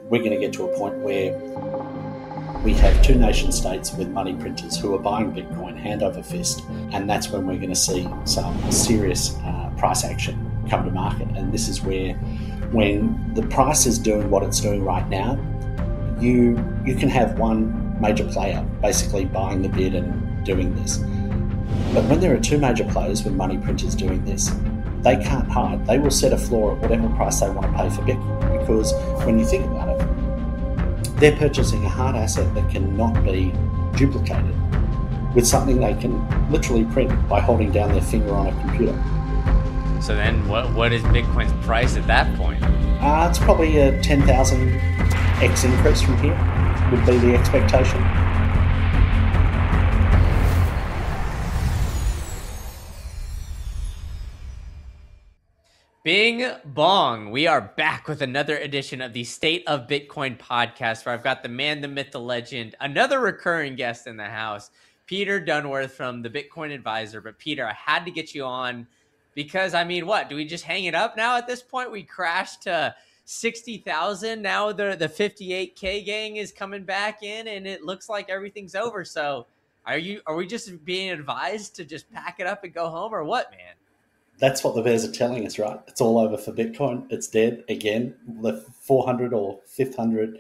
we're going to get to a point where we have two nation states with money printers who are buying Bitcoin hand over fist, and that's when we're going to see some serious price action come to market. And this is where, when the price is doing what it's doing right now, you can have one major player basically buying the bid and doing this. But when there are two major players with money printers doing this, they can't hide. They will set a floor at whatever price they want to pay for Bitcoin, because when you think about it, they're purchasing a hard asset that cannot be duplicated with something they can literally print by holding down their finger on a computer. So then what is Bitcoin's price at that point? It's probably a 10,000x increase from here would be the expectation. Bing bong. We are back with another edition of the State of Bitcoin podcast, where I've got the man, the myth, the legend, another recurring guest in the house, Peter Dunworth from the Bitcoin Advisor. But Peter, I had to get you on because, I mean, what? Do we just hang it up now at this point? We crashed to 60,000. Now the 58K gang is coming back in and it looks like everything's over. So are we just being advised to just pack it up and go home, or what, man? That's what the bears are telling us, right? It's all over for Bitcoin. It's dead again. The 400 or 500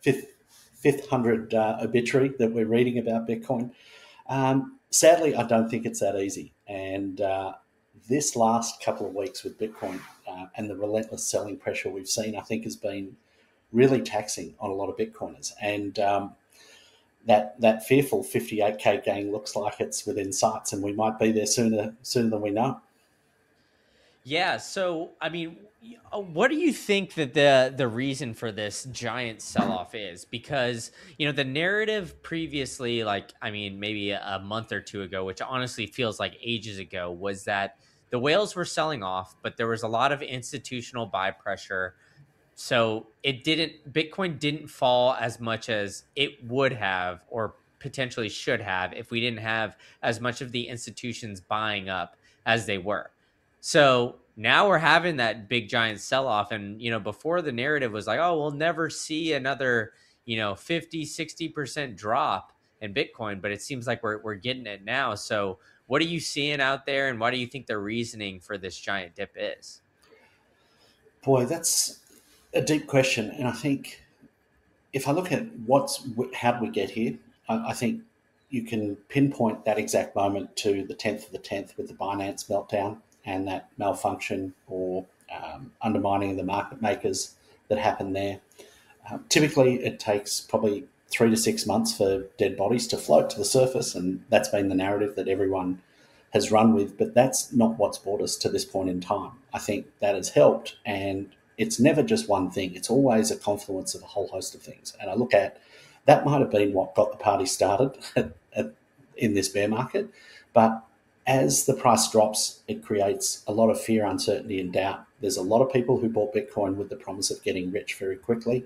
obituary that we're reading about Bitcoin. Sadly, I don't think it's that easy. And this last couple of weeks with Bitcoin and the relentless selling pressure we've seen, I think, has been really taxing on a lot of Bitcoiners. And that fearful 58K gang looks like it's within sights, and we might be there sooner than we know. Yeah. So, I mean, what do you think that the reason for this giant sell-off is? Because, the narrative previously, maybe a month or two ago, which honestly feels like ages ago, was that the whales were selling off, but there was a lot of institutional buy pressure. So Bitcoin didn't fall as much as it would have, or potentially should have, if we didn't have as much of the institutions buying up as they were. So now we're having that big giant sell-off. And, before, the narrative was like, oh, we'll never see another, 50, 60% drop in Bitcoin. But it seems like we're getting it now. So what are you seeing out there, and what do you think the reasoning for this giant dip is? Boy, that's a deep question. And I think if I look at how did we get here, I think you can pinpoint that exact moment to the 10th of the 10th with the Binance meltdown and that malfunction or undermining of the market makers that happened there. Typically, it takes probably 3 to 6 months for dead bodies to float to the surface, and that's been the narrative that everyone has run with, but that's not what's brought us to this point in time. I think that has helped, and it's never just one thing. It's always a confluence of a whole host of things. And I look at that might have been what got the party started in this bear market, but as the price drops, it creates a lot of fear, uncertainty, and doubt. There's a lot of people who bought Bitcoin with the promise of getting rich very quickly,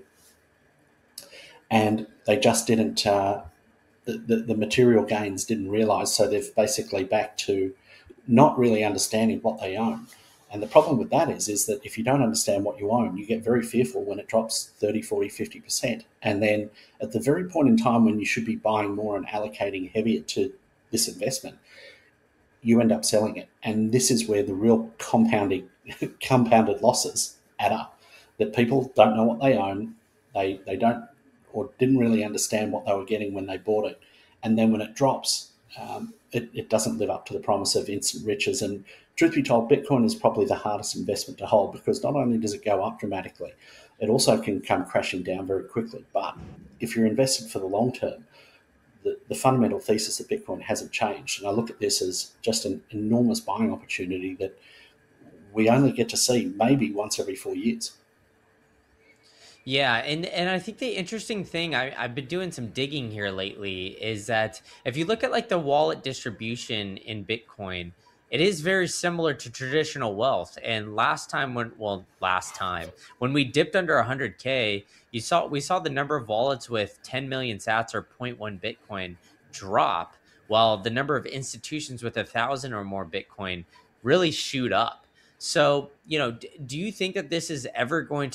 and they just didn't, the material gains didn't realize, so they've basically back to not really understanding what they own. And the problem with that is that if you don't understand what you own, you get very fearful when it drops 30, 40, 50%. And then at the very point in time when you should be buying more and allocating heavier to this investment, you end up selling it. And this is where the real compounded losses add up, that people don't know what they own. They don't, or didn't really understand what they were getting when they bought it. And then when it drops, it doesn't live up to the promise of instant riches. And truth be told, Bitcoin is probably the hardest investment to hold, because not only does it go up dramatically, it also can come crashing down very quickly. But if you're invested for the long term, the fundamental thesis of Bitcoin hasn't changed. And I look at this as just an enormous buying opportunity that we only get to see maybe once every 4 years. Yeah, and I think the interesting thing, I've been doing some digging here lately, is that if you look at like the wallet distribution in Bitcoin, it is very similar to traditional wealth. And last time when we dipped under 100K, we saw the number of wallets with 10 million sats or 0.1 Bitcoin drop, while the number of institutions with 1,000 or more Bitcoin really shoot up. So, do you think that this is ever going to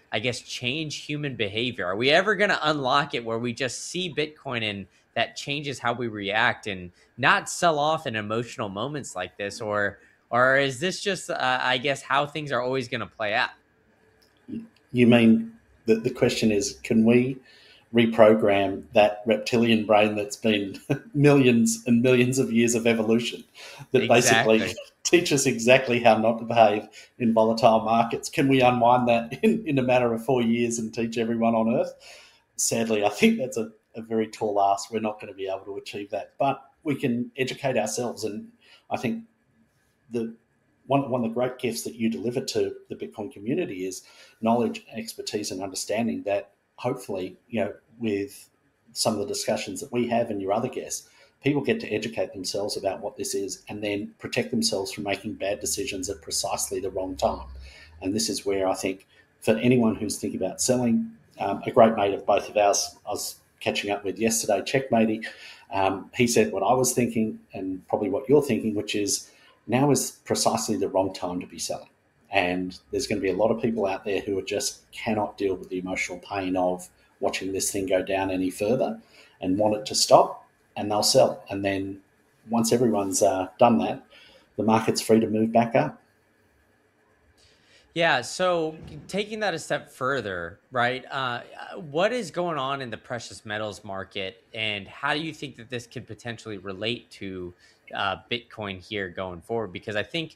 I guess, change human behavior? Are we ever going to unlock it where we just see Bitcoin and that changes how we react and not sell off in emotional moments like this? Or is this just, I guess, how things are always going to play out? You mean that the question is, can we reprogram that reptilian brain that's been millions and millions of years of evolution that basically Exactly. teaches exactly how not to behave in volatile markets? Can we unwind that in a matter of 4 years and teach everyone on Earth? Sadly, I think that's a very tall ask. We're not going to be able to achieve that, but we can educate ourselves. And I think the one of the great gifts that you deliver to the Bitcoin community is knowledge, expertise, and understanding that hopefully, with some of the discussions that we have and your other guests, people get to educate themselves about what this is and then protect themselves from making bad decisions at precisely the wrong time. And this is where I think for anyone who's thinking about selling, a great mate of both of ours, I was catching up with yesterday, Checkmatey, he said what I was thinking and probably what you're thinking, which is now is precisely the wrong time to be selling. And there's going to be a lot of people out there who just cannot deal with the emotional pain of watching this thing go down any further and want it to stop, and they'll sell. And then once everyone's done that, the market's free to move back up. Yeah, so taking that a step further, right? What is going on in the precious metals market, and how do you think that this could potentially relate to Bitcoin here going forward? Because I think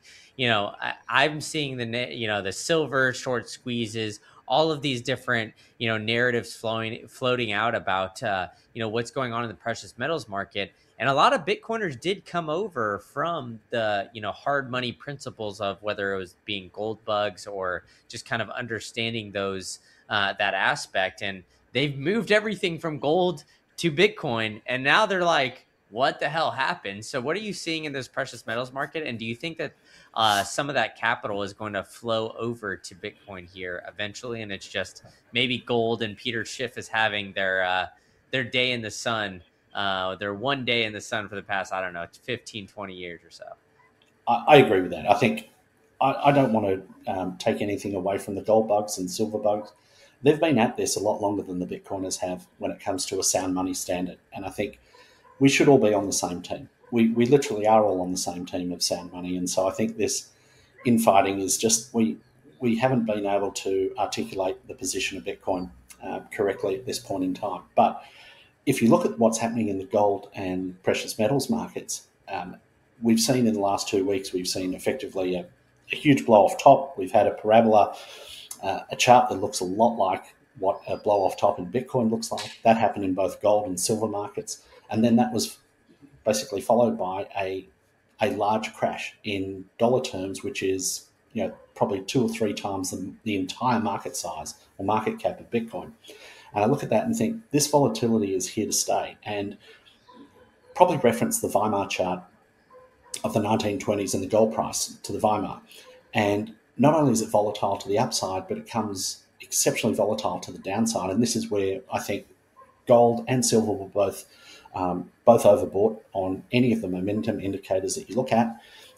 I'm seeing the silver short squeezes, all of these different narratives floating out about what's going on in the precious metals market. And a lot of Bitcoiners did come over from the, hard money principles of whether it was being gold bugs or just kind of understanding those, that aspect. And they've moved everything from gold to Bitcoin. And now they're like, what the hell happened? So what are you seeing in this precious metals market? And do you think that some of that capital is going to flow over to Bitcoin here eventually? And it's just maybe gold and Peter Schiff is having their day in the sun, their one day in the sun for the past, I don't know, 15, 20 years or so. I agree with that. I think I don't want to take anything away from the gold bugs and silver bugs. They've been at this a lot longer than the Bitcoiners have when it comes to a sound money standard. And I think we should all be on the same team. We literally are all on the same team of sound money. And so I think this infighting is just we haven't been able to articulate the position of Bitcoin correctly at this point in time. But if you look at what's happening in the gold and precious metals markets, we've seen in the last 2 weeks, we've seen effectively a huge blow off top. We've had a parabola, a chart that looks a lot like what a blow off top in Bitcoin looks like. That happened in both gold and silver markets. And then that was basically followed by a large crash in dollar terms, which is probably 2 or 3 times the entire market size or market cap of Bitcoin. And I look at that and think this volatility is here to stay. And probably reference the Weimar chart of the 1920s and the gold price to the Weimar. And not only is it volatile to the upside, but it comes exceptionally volatile to the downside. And this is where I think gold and silver were both overbought on any of the momentum indicators that you look at.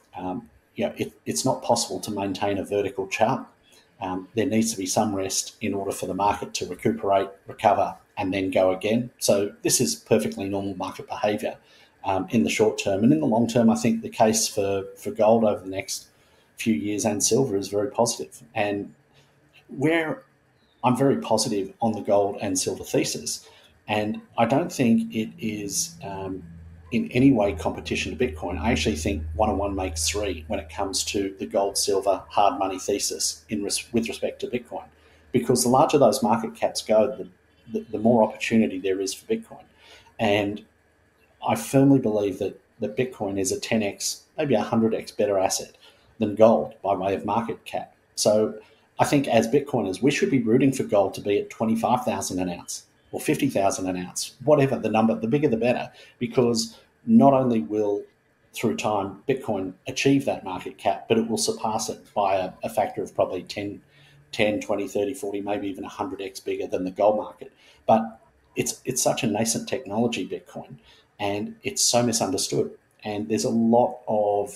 It's not possible to maintain a vertical chart. There needs to be some rest in order for the market to recuperate, recover, and then go again. So this is perfectly normal market behaviour in the short term. And in the long term, I think the case for gold over the next few years and silver is very positive. And where I'm very positive on the gold and silver thesis, and I don't think it is in any way competition to Bitcoin. I actually think 1 and 1 makes 3 when it comes to the gold, silver, hard money thesis with respect to Bitcoin. Because the larger those market caps go, the more opportunity there is for Bitcoin. And I firmly believe that Bitcoin is a 10x, maybe a 100x better asset than gold by way of market cap. So I think as Bitcoiners, we should be rooting for gold to be at 25,000 an ounce or 50,000 an ounce, whatever the number, the bigger the better, because not only will, through time, Bitcoin achieve that market cap, but it will surpass it by a factor of probably 10, 20, 30, 40, maybe even 100x bigger than the gold market. But it's such a nascent technology, Bitcoin, and it's so misunderstood. And there's a lot of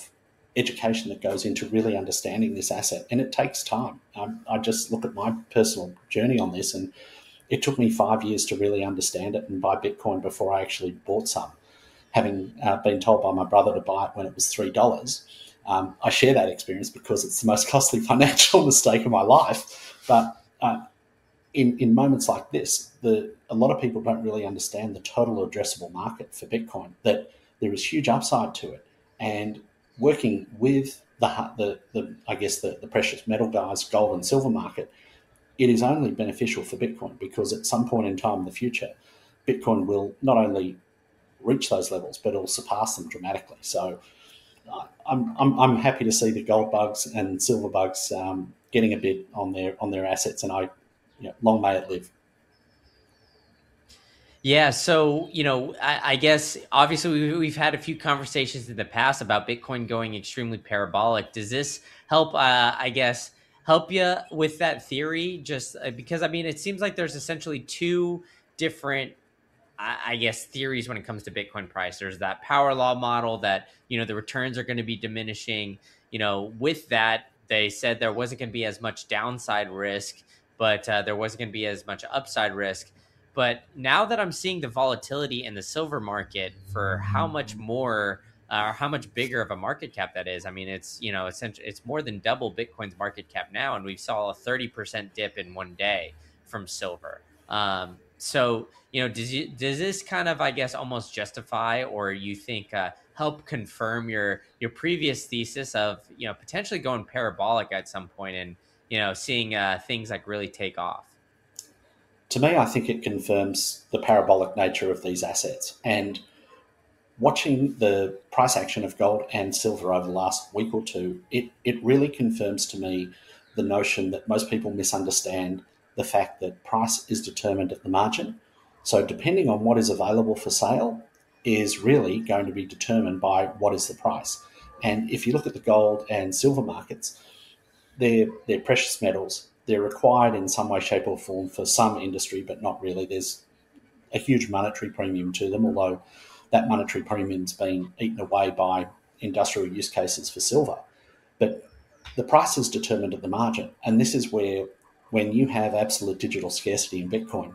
education that goes into really understanding this asset, and it takes time. I just look at my personal journey on this, and it took me 5 years to really understand it and buy Bitcoin before I actually bought some. Having been told by my brother to buy it when it was $3, I share that experience because it's the most costly financial mistake of my life. But in moments like this, a lot of people don't really understand the total addressable market for Bitcoin, that there is huge upside to it. And working with the I guess the precious metal guys, gold and silver market, it is only beneficial for Bitcoin because at some point in time in the future, Bitcoin will not only reach those levels, but it'll surpass them dramatically. So I'm happy to see the gold bugs and silver bugs getting a bit on their assets, and long may it live. Yeah, so I guess obviously we've had a few conversations in the past about Bitcoin going extremely parabolic. Does this help? I guess help you with that theory? Just because I mean, it seems like there's essentially two different I guess theories when it comes to Bitcoin price. There's that power law model that the returns are going to be diminishing. With that, they said there wasn't going to be as much downside risk, but there wasn't going to be as much upside risk. But now that I'm seeing the volatility in the silver market for how much more or how much bigger of a market cap that is, I mean, it's essentially it's more than double Bitcoin's market cap now, and we saw a 30% dip in one day from silver. So does this kind of, I guess, almost justify, or you think help confirm your previous thesis of potentially going parabolic at some point and seeing things like really take off? To me, I think it confirms the parabolic nature of these assets. And watching the price action of gold and silver over the last week or two, it really confirms to me the notion that most people misunderstand the fact that price is determined at the margin. So depending on what is available for sale is really going to be determined by what is the price. And if you look at the gold and silver markets, they're precious metals. They're required in some way, shape, or form for some industry, but not really. There's a huge monetary premium to them, although that monetary premium's been eaten away by industrial use cases for silver. But the price is determined at the margin. And this is where, when you have absolute digital scarcity in Bitcoin,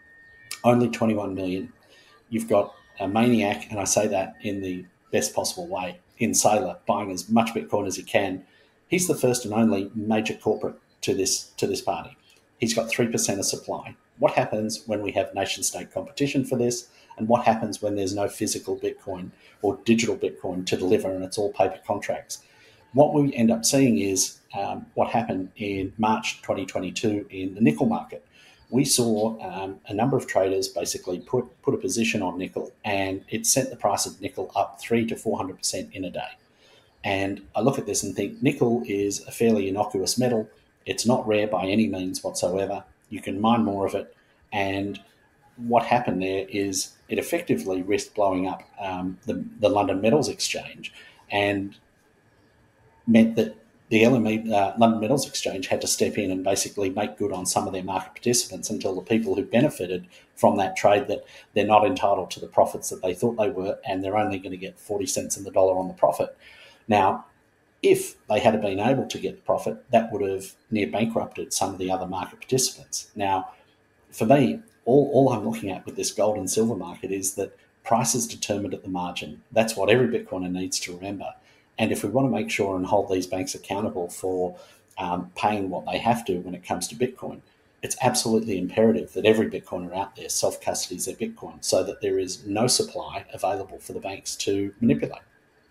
only 21 million, you've got a maniac, and I say that in the best possible way, in Saylor, buying as much Bitcoin as he can. He's the first and only major corporate to this party. He's got 3% of supply. What happens when we have nation state competition for this? And what happens when there's no physical Bitcoin or digital Bitcoin to deliver and it's all paper contracts? What we end up seeing is what happened in March 2022 in the nickel market. We saw a number of traders basically put a position on nickel, and it sent the price of nickel up 300 to 400% in a day. And I look at this and think nickel is a fairly innocuous metal. It's not rare by any means whatsoever. You can mine more of it. And what happened there is it effectively risked blowing up the London Metals Exchange, and meant that the LME, London Metals Exchange, had to step in and basically make good on some of their market participants until the people who benefited from that trade, that they're not entitled to the profits that they thought they were, and they're only going to get 40 cents in the dollar on the profit. Now, if they had been able to get the profit, that would have near bankrupted some of the other market participants. Now, for me, all I'm looking at with this gold and silver market is that price is determined at the margin. That's what every Bitcoiner needs to remember. And if we want to make sure and hold these banks accountable for paying what they have to when it comes to Bitcoin, it's absolutely imperative that every Bitcoiner out there self-custodies their Bitcoin so that there is no supply available for the banks to manipulate.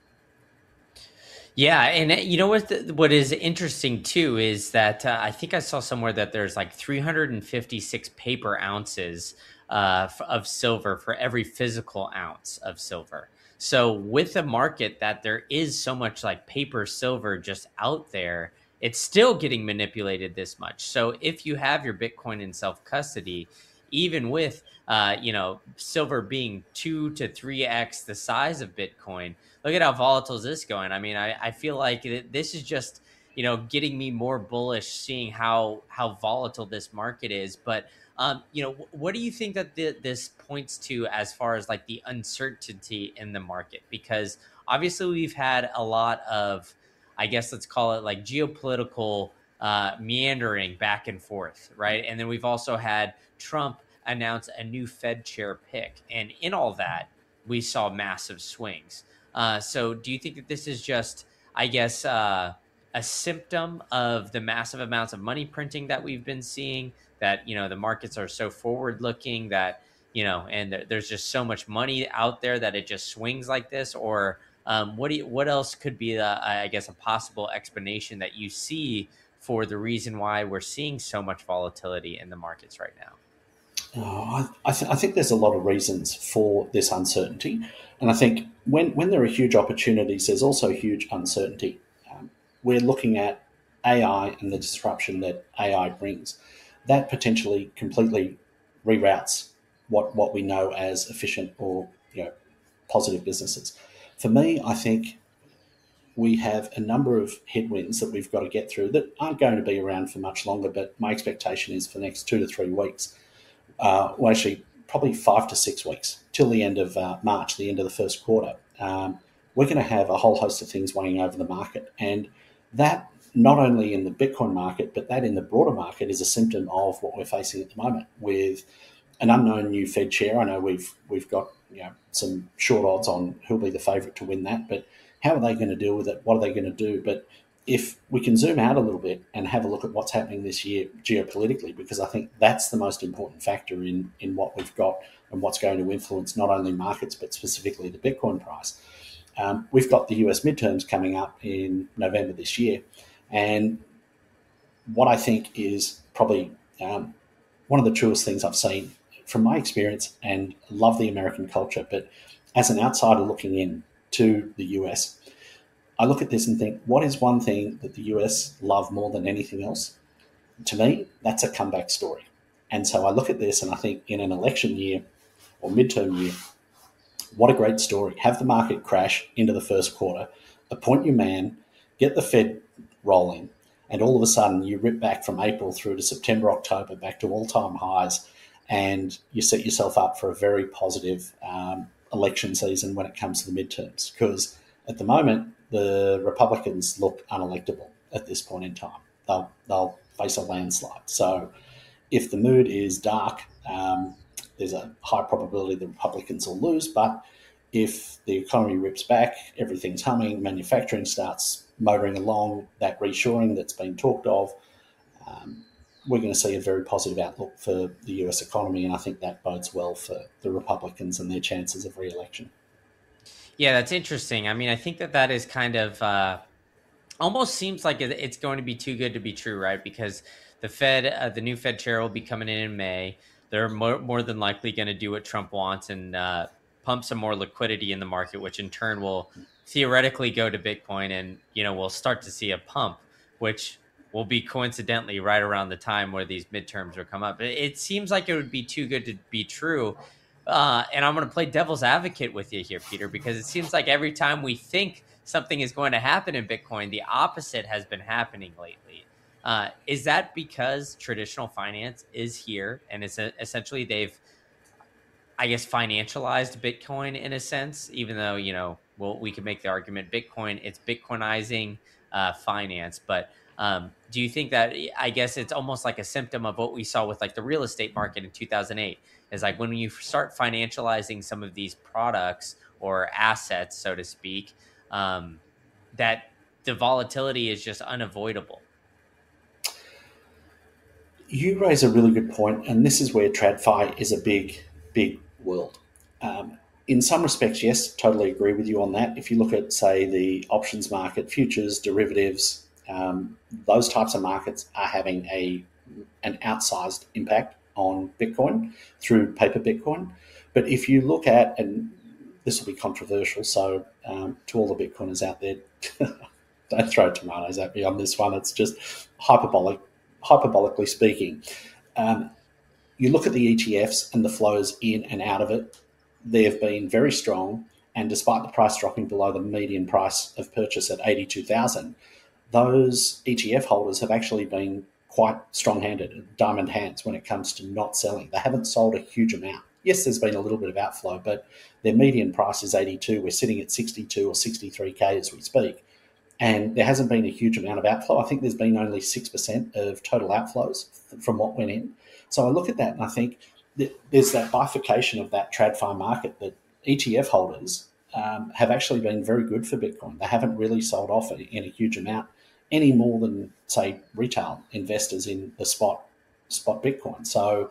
Yeah, and what is interesting too is that I think I saw somewhere that there's like 356 paper ounces of silver for every physical ounce of silver. So with a market that there is so much like paper silver just out there, it's still getting manipulated this much. So if you have your Bitcoin in self custody, even with silver being 2 to 3x the size of Bitcoin, look at how volatile is this going. I mean, I feel like this is just getting me more bullish, seeing how volatile this market is. But what do you think that this points to as far as like the uncertainty in the market? Because obviously we've had a lot of, I guess let's call it like geopolitical meandering back and forth, right? And then we've also had Trump announce a new Fed chair pick. And in all that, we saw massive swings. So do you think that this is just, I guess, a symptom of the massive amounts of money printing that we've been seeing, that, the markets are so forward looking that, and there's just so much money out there that it just swings like this? Or what else could be I guess, a possible explanation that you see for the reason why we're seeing so much volatility in the markets right now? I think there's a lot of reasons for this uncertainty. And I think when there are huge opportunities, there's also huge uncertainty. We're looking at AI and the disruption that AI brings. That potentially completely reroutes what we know as efficient or positive businesses. For me, I think we have a number of headwinds that we've got to get through that aren't going to be around for much longer, but my expectation is for the next 2 to 3 weeks, well, actually, probably 5 to 6 weeks till the end of March, the end of the first quarter. We're going to have a whole host of things weighing over the market. And that, not only in the Bitcoin market, but that in the broader market, is a symptom of what we're facing at the moment with an unknown new Fed chair. I know we've got some short odds on who'll be the favourite to win that, but how are they going to deal with it? What are they going to do? But if we can zoom out a little bit and have a look at what's happening this year geopolitically, because I think that's the most important factor in what we've got and what's going to influence not only markets, but specifically the Bitcoin price. We've got the US midterms coming up in November this year. And what I think is probably one of the truest things I've seen from my experience, and love the American culture, but as an outsider looking in to the US, I look at this and think, what is one thing that the US love more than anything else? To me, that's a comeback story. And so I look at this and I think, in an election year or midterm year, what a great story. Have the market crash into the first quarter, appoint your man, get the Fed rolling, and all of a sudden you rip back from April through to September, October, back to all-time highs, and you set yourself up for a very positive election season when it comes to the midterms. Because at the moment, the Republicans look unelectable at this point in time. They'll face a landslide. So if the mood is dark, there's a high probability the Republicans will lose. But if the economy rips back, everything's humming, manufacturing starts motoring along, that reshoring that's been talked of, we're going to see a very positive outlook for the US economy. And I think that bodes well for the Republicans and their chances of re-election. Yeah, that's interesting. I mean, I think that is kind of almost seems like it's going to be too good to be true, right? Because the Fed, the new Fed chair will be coming in May. They're more than likely going to do what Trump wants and pump some more liquidity in the market, which in turn will theoretically go to Bitcoin, and we'll start to see a pump, which will be coincidentally right around the time where these midterms will come up. It seems like it would be too good to be true. And I'm going to play devil's advocate with you here, Peter, because it seems like every time we think something is going to happen in Bitcoin, the opposite has been happening lately. Is that because traditional finance is here and it's essentially they've, I guess, financialized Bitcoin in a sense, even though, we could make the argument Bitcoin, it's Bitcoinizing finance. But do you think that, I guess it's almost like a symptom of what we saw with like the real estate market in 2008, is like when you start financializing some of these products or assets, so to speak, that the volatility is just unavoidable? You raise a really good point, and this is where TradFi is a big, big world. In some respects, yes, totally agree with you on that. If you look at, say, the options market, futures, derivatives, those types of markets are having an outsized impact on Bitcoin through paper Bitcoin. But if you look at, and this will be controversial, so to all the Bitcoiners out there, don't throw tomatoes at me on this one. It's just hyperbolically speaking. You look at the ETFs and the flows in and out of it, they have been very strong. And despite the price dropping below the median price of purchase at 82,000, those ETF holders have actually been quite strong-handed, diamond hands when it comes to not selling. They haven't sold a huge amount. yes, there's been a little bit of outflow, but their median price is 82. We're sitting at 62 or 63K as we speak. And there hasn't been a huge amount of outflow. I think there's been only 6% of total outflows from what went in. So I look at that and I think that there's that bifurcation of that TradFi market that ETF holders have actually been very good for Bitcoin. They haven't really sold off in a huge amount any more than, say, retail investors in the spot Bitcoin. So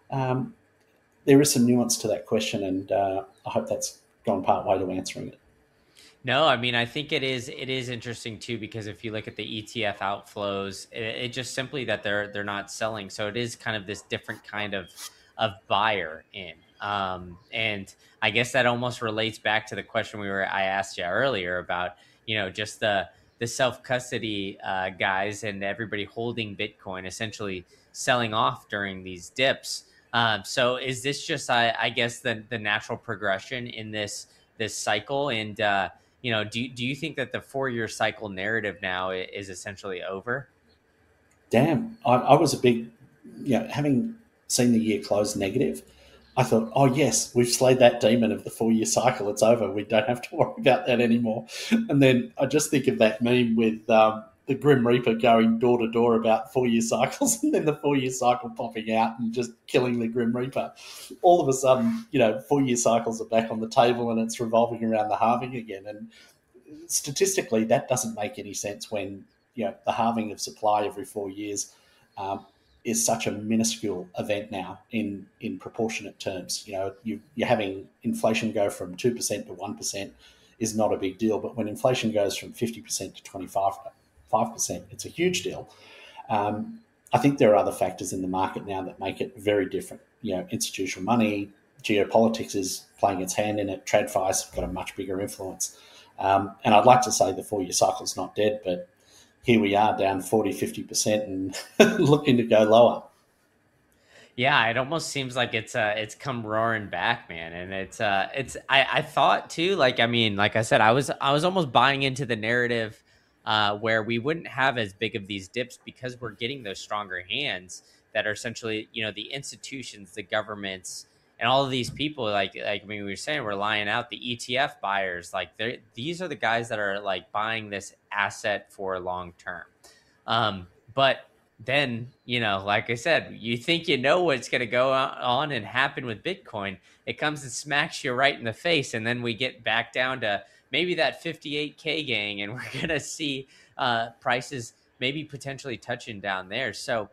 there is some nuance to that question, and I hope that's gone part way to answering it. No, I mean, I think it is interesting too, because if you look at the ETF outflows, it just simply that they're not selling. So it is kind of this different kind of buyer in. And I guess that almost relates back to the question I asked you earlier about, just the self custody guys and everybody holding Bitcoin essentially selling off during these dips. So is this just, I guess, the natural progression in this cycle? And do you think that the 4-year cycle narrative now is essentially over? Damn, I was a big, having seen the year close negative, I thought, oh yes, we've slayed that demon of the 4-year cycle. It's over. We don't have to worry about that anymore. And then I just think of that meme with the Grim Reaper going door to door about 4-year cycles, and then the 4-year cycle popping out and just killing the Grim Reaper. All of a sudden, 4-year cycles are back on the table and it's revolving around the halving again. And statistically, that doesn't make any sense when the halving of supply every 4 years is such a minuscule event now in proportionate terms. You're having inflation go from 2% to 1% is not a big deal, but when inflation goes from 50% to 25%, it's a huge deal. I think there are other factors in the market now that make it very different. Institutional money, geopolitics is playing its hand in it. TradFi's got a much bigger influence. And I'd like to say the 4-year cycle's not dead, but here we are down 40, 50% and looking to go lower. Yeah, it almost seems like it's come roaring back, man. And I thought too, like, I mean, like I said, I was almost buying into the narrative where we wouldn't have as big of these dips because we're getting those stronger hands that are essentially, the institutions, the governments, and all of these people, like I mean, we were saying, we're lying out the ETF buyers. Like these are the guys that are like buying this asset for long term. But then, like I said, you think what's going to go on and happen with Bitcoin. It comes and smacks you right in the face, and then we get back down to maybe that 58K gang, and we're going to see prices maybe potentially touching down there. So,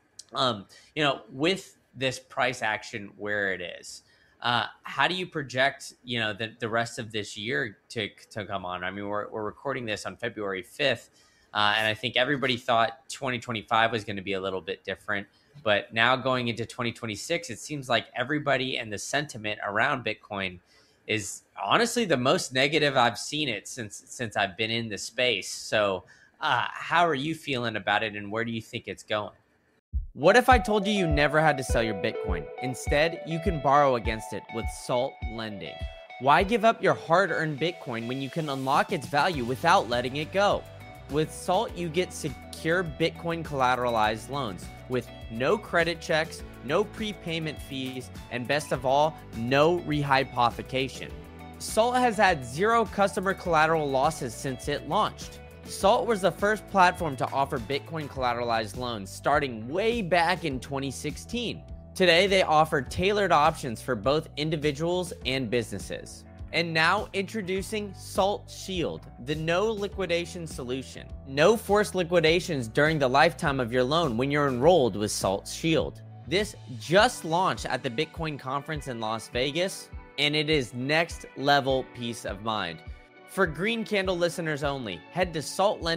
with this price action where it is, how do you project, the rest of this year to come on? I mean, we're recording this on February 5th, and I think everybody thought 2025 was going to be a little bit different. But now going into 2026, it seems like everybody and the sentiment around Bitcoin is honestly the most negative I've seen it since I've been in the space. So how are you feeling about it, and where do you think it's going? What if I told you you never had to sell your Bitcoin? Instead, you can borrow against it with Salt Lending. Why give up your hard-earned Bitcoin when you can unlock its value without letting it go? With Salt, you get secure Bitcoin collateralized loans with no credit checks, no prepayment fees, and best of all, no rehypothecation. Salt has had 0 customer collateral losses since it launched. Salt was the first platform to offer Bitcoin collateralized loans starting way back in 2016. Today, they offer tailored options for both individuals and businesses. And now introducing Salt Shield, the no liquidation solution. No forced liquidations during the lifetime of your loan when you're enrolled with Salt Shield. This just launched at the Bitcoin conference in Las Vegas, and it is next level peace of mind. For Green Candle listeners only, head to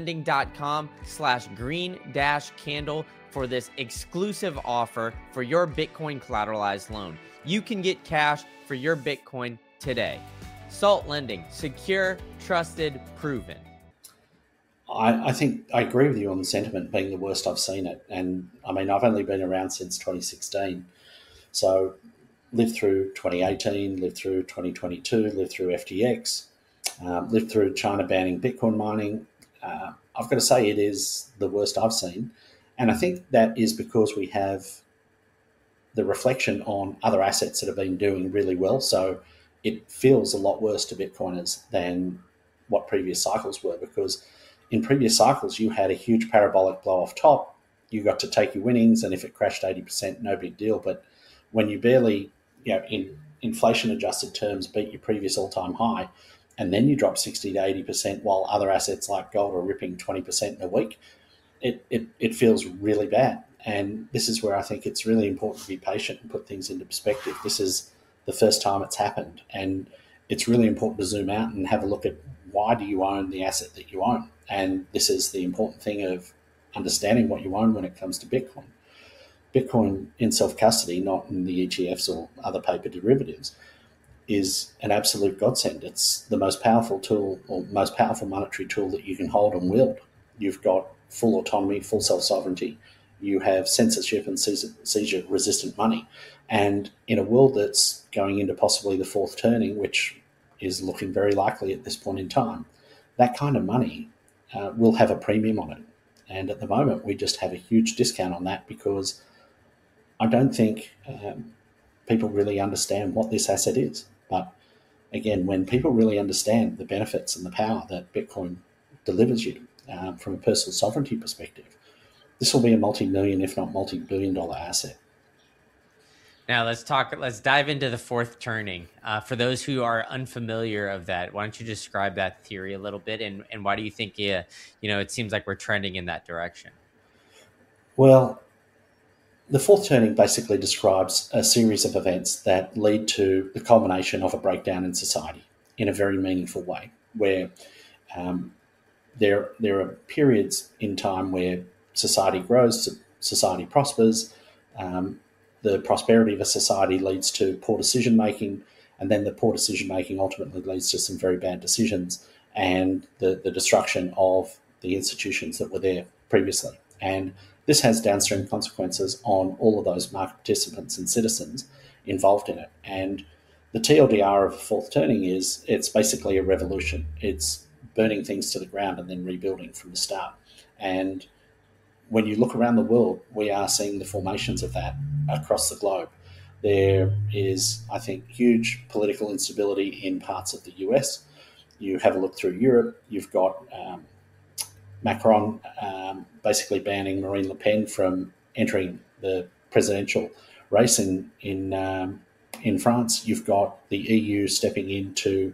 saltlending.com/green-candle for this exclusive offer for your Bitcoin collateralized loan. You can get cash for your Bitcoin today. Salt Lending, secure, trusted, proven. I think I agree with you on the sentiment being the worst I've seen it. And I mean, I've only been around since 2016. So lived through 2018, lived through 2022, lived through FTX. Lived through China banning Bitcoin mining. I've got to say it is the worst I've seen. And I think that is because we have the reflection on other assets that have been doing really well. So it feels a lot worse to Bitcoiners than what previous cycles were, because in previous cycles you had a huge parabolic blow off top. You got to take your winnings, and if it crashed 80%, no big deal. But when you barely, in inflation adjusted terms, beat your previous all time high, and then you drop 60 to 80% while other assets like gold are ripping 20% in a week, it feels really bad. And this is where I think it's really important to be patient and put things into perspective. This is the first time it's happened, and it's really important to zoom out and have a look at why do you own the asset that you own. And this is the important thing of understanding what you own when it comes to Bitcoin. Bitcoin in self-custody, not in the ETFs or other paper derivatives, is an absolute godsend. It's the most powerful tool, or most powerful monetary tool that you can hold and wield. You've got full autonomy, full self-sovereignty. You have censorship and seizure-resistant money. And in a world that's going into possibly the fourth turning, which is looking very likely at this point in time, that kind of money will have a premium on it. And at the moment, we just have a huge discount on that, because I don't think people really understand what this asset is. But again, when people really understand the benefits and the power that Bitcoin delivers you from a personal sovereignty perspective, this will be a multi-million, if not multi-billion dollar asset. Now let's dive into the fourth turning. For those who are unfamiliar of that, why don't you describe that theory a little bit, and why do you think it seems like we're trending in that direction? Well, the fourth turning basically describes a series of events that lead to the culmination of a breakdown in society in a very meaningful way, where there are periods in time where society grows, society prospers, the prosperity of a society leads to poor decision making, and then the poor decision making ultimately leads to some very bad decisions and the destruction of the institutions that were there previously. And this has downstream consequences on all of those market participants and citizens involved in it. And the TLDR of a fourth turning is it's basically a revolution. It's burning things to the ground and then rebuilding from the start. And when you look around the world, we are seeing the formations of that across the globe. There is, I think, huge political instability in parts of the US. You have a look through Europe, you've got Macron basically banning Marine Le Pen from entering the presidential race in France. You've got the EU stepping in to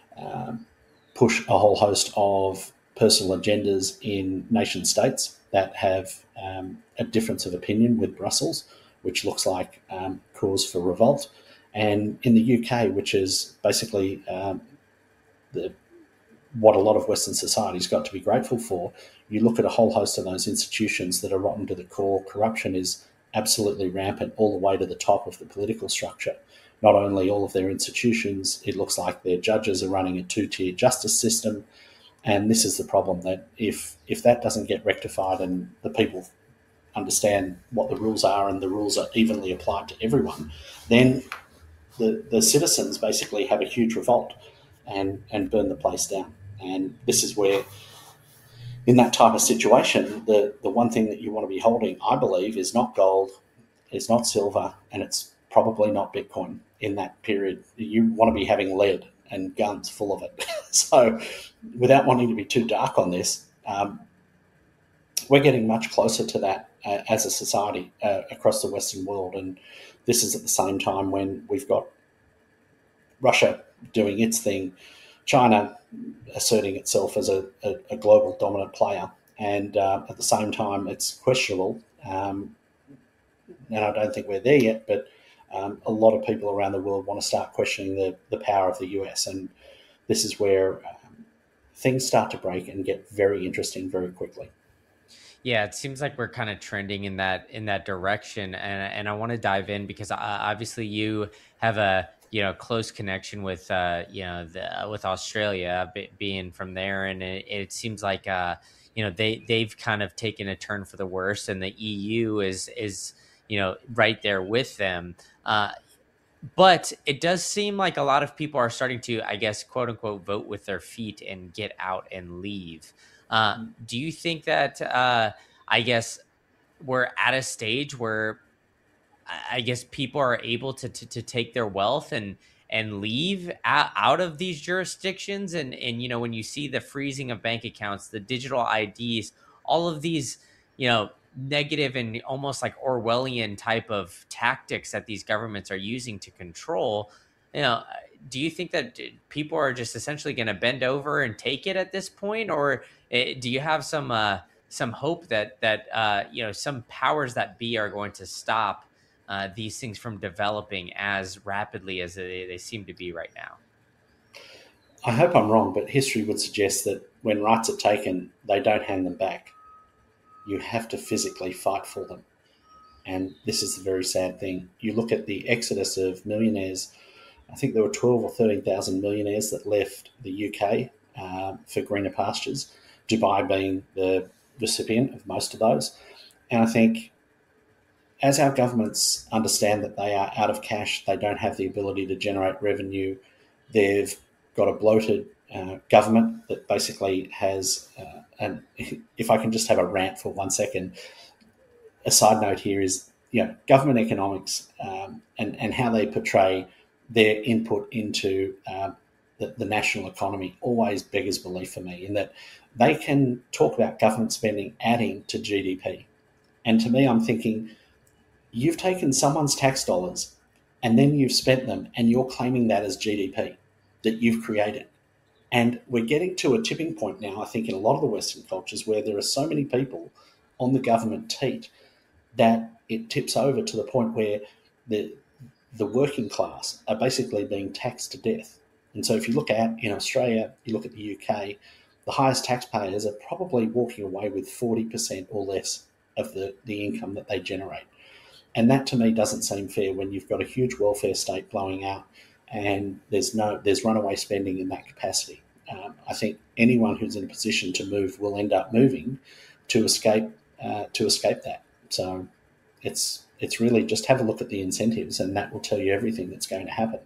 push a whole host of personal agendas in nation states that have a difference of opinion with Brussels, which looks like cause for revolt. And in the UK, which is basically what a lot of Western society's got to be grateful for, you look at a whole host of those institutions that are rotten to the core. Corruption is absolutely rampant all the way to the top of the political structure. Not only all of their institutions, it looks like their judges are running a two-tier justice system. And this is the problem, that if that doesn't get rectified and the people understand what the rules are and the rules are evenly applied to everyone, then the citizens basically have a huge revolt and burn the place down. And this is where, in that type of situation, the one thing that you want to be holding, I believe, is not gold, it's not silver, and it's probably not Bitcoin in that period. You want to be having lead and guns full of it. So without wanting to be too dark on this, we're getting much closer to that as a society across the Western world. And this is at the same time when we've got Russia doing its thing, China asserting itself as a global dominant player. And at the same time, it's questionable, and I don't think we're there yet, but a lot of people around the world want to start questioning the power of the US. And this is where things start to break and get very interesting very quickly. Yeah, it seems like we're kind of trending in that direction, and I want to dive in because obviously you have a close connection with with Australia, being from there, and it seems like they've kind of taken a turn for the worse, and the EU is right there with them. But it does seem like a lot of people are starting to, I guess, quote unquote, vote with their feet and get out and leave. Do you think that, I guess, we're at a stage where I guess people are able to take their wealth and leave out of these jurisdictions. And, when you see the freezing of bank accounts, the digital IDs, all of these, negative and almost like Orwellian type of tactics that these governments are using to control, do you think that people are just essentially going to bend over and take it at this point? Or do you have some hope that some powers that be are going to stop these things from developing as rapidly as they seem to be right now? I hope I'm wrong, but history would suggest that when rights are taken, they don't hand them back. You have to physically fight for them. And this is the very sad thing. You look at the exodus of millionaires. I think there were 12 or 13,000 millionaires that left the UK for greener pastures, Dubai being the recipient of most of those. And I think as our governments understand that they are out of cash, they don't have the ability to generate revenue, they've got a bloated government that basically has, and if I can just have a rant for 1 second, a side note here is, government economics and how they portray their input into the national economy always beggars belief for me, in that they can talk about government spending adding to GDP. And to me, I'm thinking, you've taken someone's tax dollars and then you've spent them and you're claiming that as GDP that you've created. And we're getting to a tipping point now, I think, in a lot of the Western cultures where there are so many people on the government teat that it tips over to the point where the working class are basically being taxed to death. And so if you look at, in Australia, you look at the UK, the highest taxpayers are probably walking away with 40% or less of the income that they generate. And that to me doesn't seem fair when you've got a huge welfare state blowing out and there's runaway spending in that capacity. I think anyone who's in a position to move will end up moving to escape that. So it's really just have a look at the incentives, and that will tell you everything that's going to happen.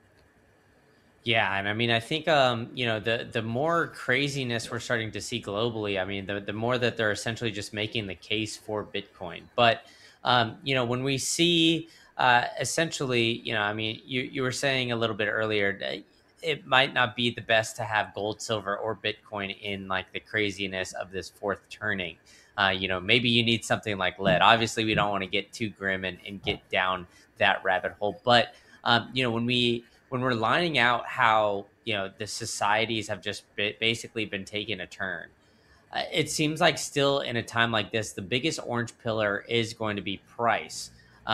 Yeah, and I mean, I think the more craziness we're starting to see globally, I mean, the more that they're essentially just making the case for Bitcoin. But when we see essentially, I mean, you were saying a little bit earlier, it might not be the best to have gold, silver, or Bitcoin in like the craziness of this fourth turning. Maybe you need something like lead. Obviously, we don't want to get too grim and get down that rabbit hole. But when we're lining out how the societies have just basically been taking a turn, it seems like still in a time like this, the biggest orange pillar is going to be price.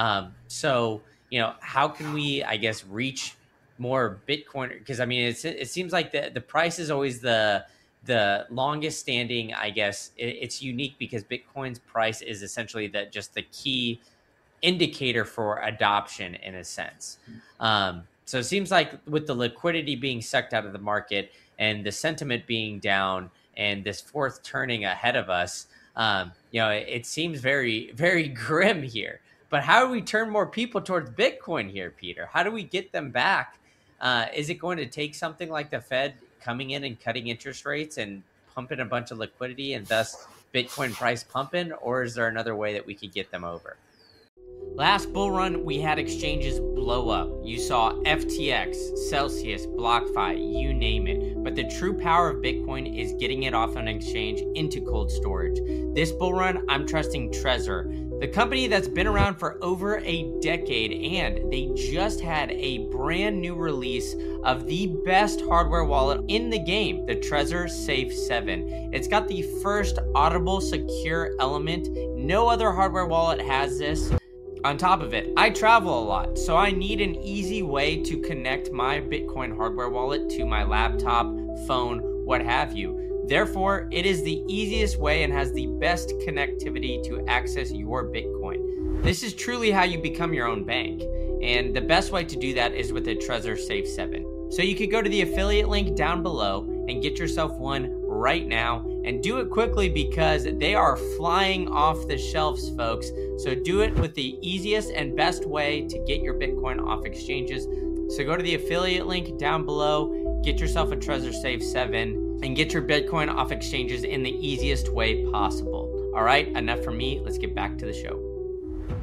So how can we, I guess, reach more Bitcoin? Because I mean, it seems like the price is always the longest standing. I guess it's unique because Bitcoin's price is essentially just the key indicator for adoption in a sense. So it seems like with the liquidity being sucked out of the market and the sentiment being down and this fourth turning ahead of us, it seems very, very grim here. But how do we turn more people towards Bitcoin here, Peter? How do we get them back? Is it going to take something like the Fed coming in and cutting interest rates and pumping a bunch of liquidity and thus Bitcoin price pumping? Or is there another way that we could get them over? Last bull run, we had exchanges blow up. You saw FTX, Celsius, BlockFi, you name it. But the true power of Bitcoin is getting it off an exchange into cold storage. This bull run, I'm trusting Trezor, the company that's been around for over a decade, and they just had a brand new release of the best hardware wallet in the game, the Trezor Safe 7. It's got the first audible secure element. No other hardware wallet has this. On top of it, I travel a lot, so I need an easy way to connect my Bitcoin hardware wallet to my laptop, phone, what have you. Therefore, it is the easiest way and has the best connectivity to access your Bitcoin. This is truly how you become your own bank, and the best way to do that is with a Trezor Safe 7. So you could go to the affiliate link down below and get yourself one right now, and do it quickly because they are flying off the shelves, folks. So do it with the easiest and best way to get your Bitcoin off exchanges. So go to the affiliate link down below, get yourself a Trezor Safe 7, and get your Bitcoin off exchanges in the easiest way possible. All right, enough from me. Let's get back to the show.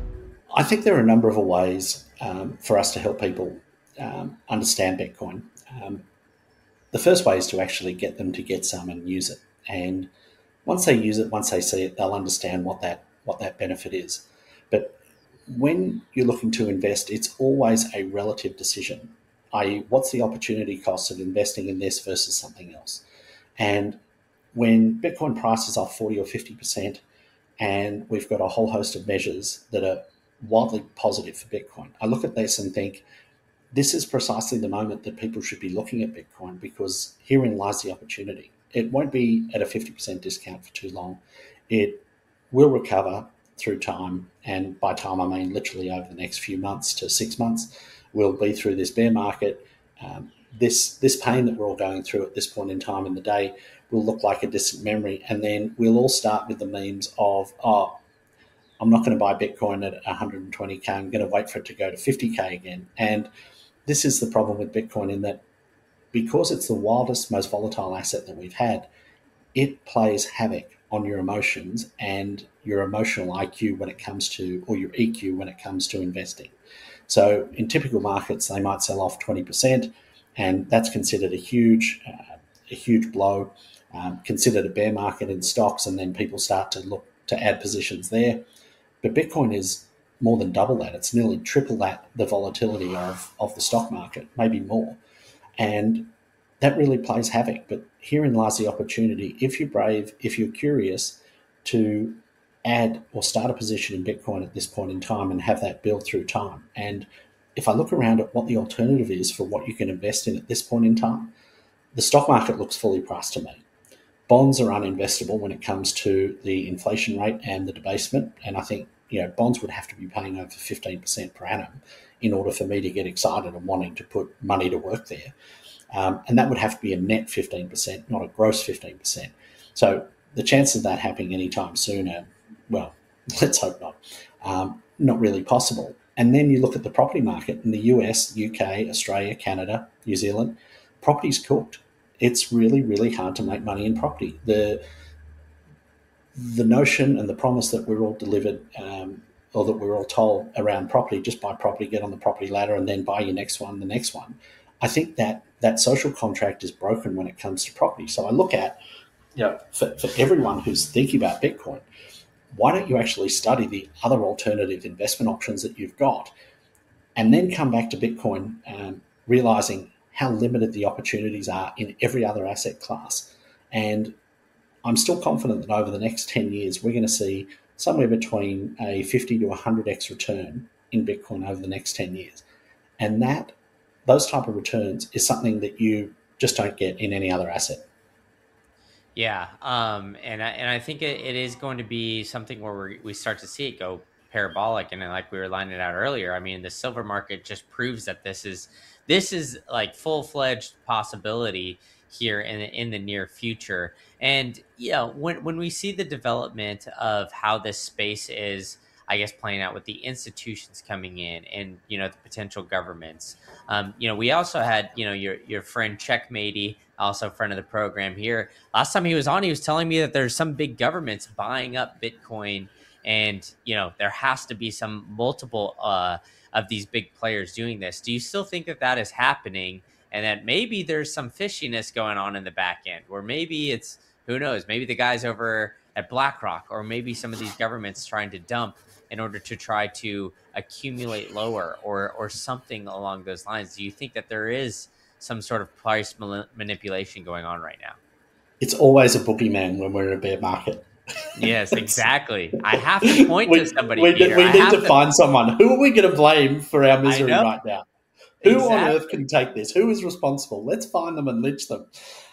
I think there are a number of ways for us to help people understand Bitcoin. Um, the first way is to actually get them to get some and use it. And once they use it, once they see it, they'll understand what that benefit is. But when you're looking to invest, it's always a relative decision, i.e., what's the opportunity cost of investing in this versus something else? And when Bitcoin price is off 40 or 50%, and we've got a whole host of measures that are wildly positive for Bitcoin, I look at this and think, this is precisely the moment that people should be looking at Bitcoin, because herein lies the opportunity. It won't be at a 50% discount for too long. It will recover through time. And by time, I mean literally over the next few months to 6 months. We'll be through this bear market. This pain that we're all going through at this point in time in the day will look like a distant memory. And then we'll all start with the memes of, oh, I'm not going to buy Bitcoin at 120K. I'm going to wait for it to go to 50K again. And this is the problem with Bitcoin, in that because it's the wildest, most volatile asset that we've had, it plays havoc on your emotions and your emotional IQ when it comes to, or your EQ when it comes to investing. So in typical markets, they might sell off 20%, and that's considered a huge blow, considered a bear market in stocks, and then people start to look to add positions there. But Bitcoin is more than double that. It's nearly triple that, the volatility of the stock market, maybe more. And that really plays havoc. But herein lies the opportunity. If you're brave, if you're curious, to add or start a position in Bitcoin at this point in time and have that build through time. And if I look around at what the alternative is for what you can invest in at this point in time, the stock market looks fully priced to me. Bonds are uninvestable when it comes to the inflation rate and the debasement. And I think, bonds would have to be paying over 15% per annum in order for me to get excited and wanting to put money to work there. And that would have to be a net 15%, not a gross 15%. So the chances of that happening anytime soon are, well, let's hope not. Not really possible. And then you look at the property market in the US, UK, Australia, Canada, New Zealand. Property's cooked. It's really, really hard to make money in property. The notion and the promise that we're all delivered, or that we're all told around property, just buy property, get on the property ladder, and then buy your next one, the next one. I think that social contract is broken when it comes to property. So I look at, for everyone who's thinking about Bitcoin, why don't you actually study the other alternative investment options that you've got, and then come back to Bitcoin, realizing how limited the opportunities are in every other asset class. And I'm still confident that over the next 10 years, we're going to see somewhere between a 50 to 100x return in Bitcoin over the next 10 years. And those type of returns is something that you just don't get in any other asset. Yeah, and I think it is going to be something where we start to see it go parabolic, and like we were lining it out earlier. I mean, the silver market just proves that this is like full-fledged possibility here in the near future. And when we see the development of how this space is, I guess, playing out with the institutions coming in and the potential governments. We also had your friend Checkmatey, also a friend of the program here. Last time he was on, he was telling me that there's some big governments buying up Bitcoin, and there has to be some multiple of these big players doing this. Do you still think that is happening, and that maybe there's some fishiness going on in the back end, or maybe it's, who knows, maybe the guys over at BlackRock, or maybe some of these governments trying to dump in order to try to accumulate lower, or something along those lines? Do you think that there is some sort of price manipulation going on right now? It's always a boogeyman when we're in a bear market. Yes, exactly. I have to point to somebody, we Peter. We need to find someone. Who are we going to blame for our misery right now? Who on earth can take this? Who is responsible? Let's find them and lynch them.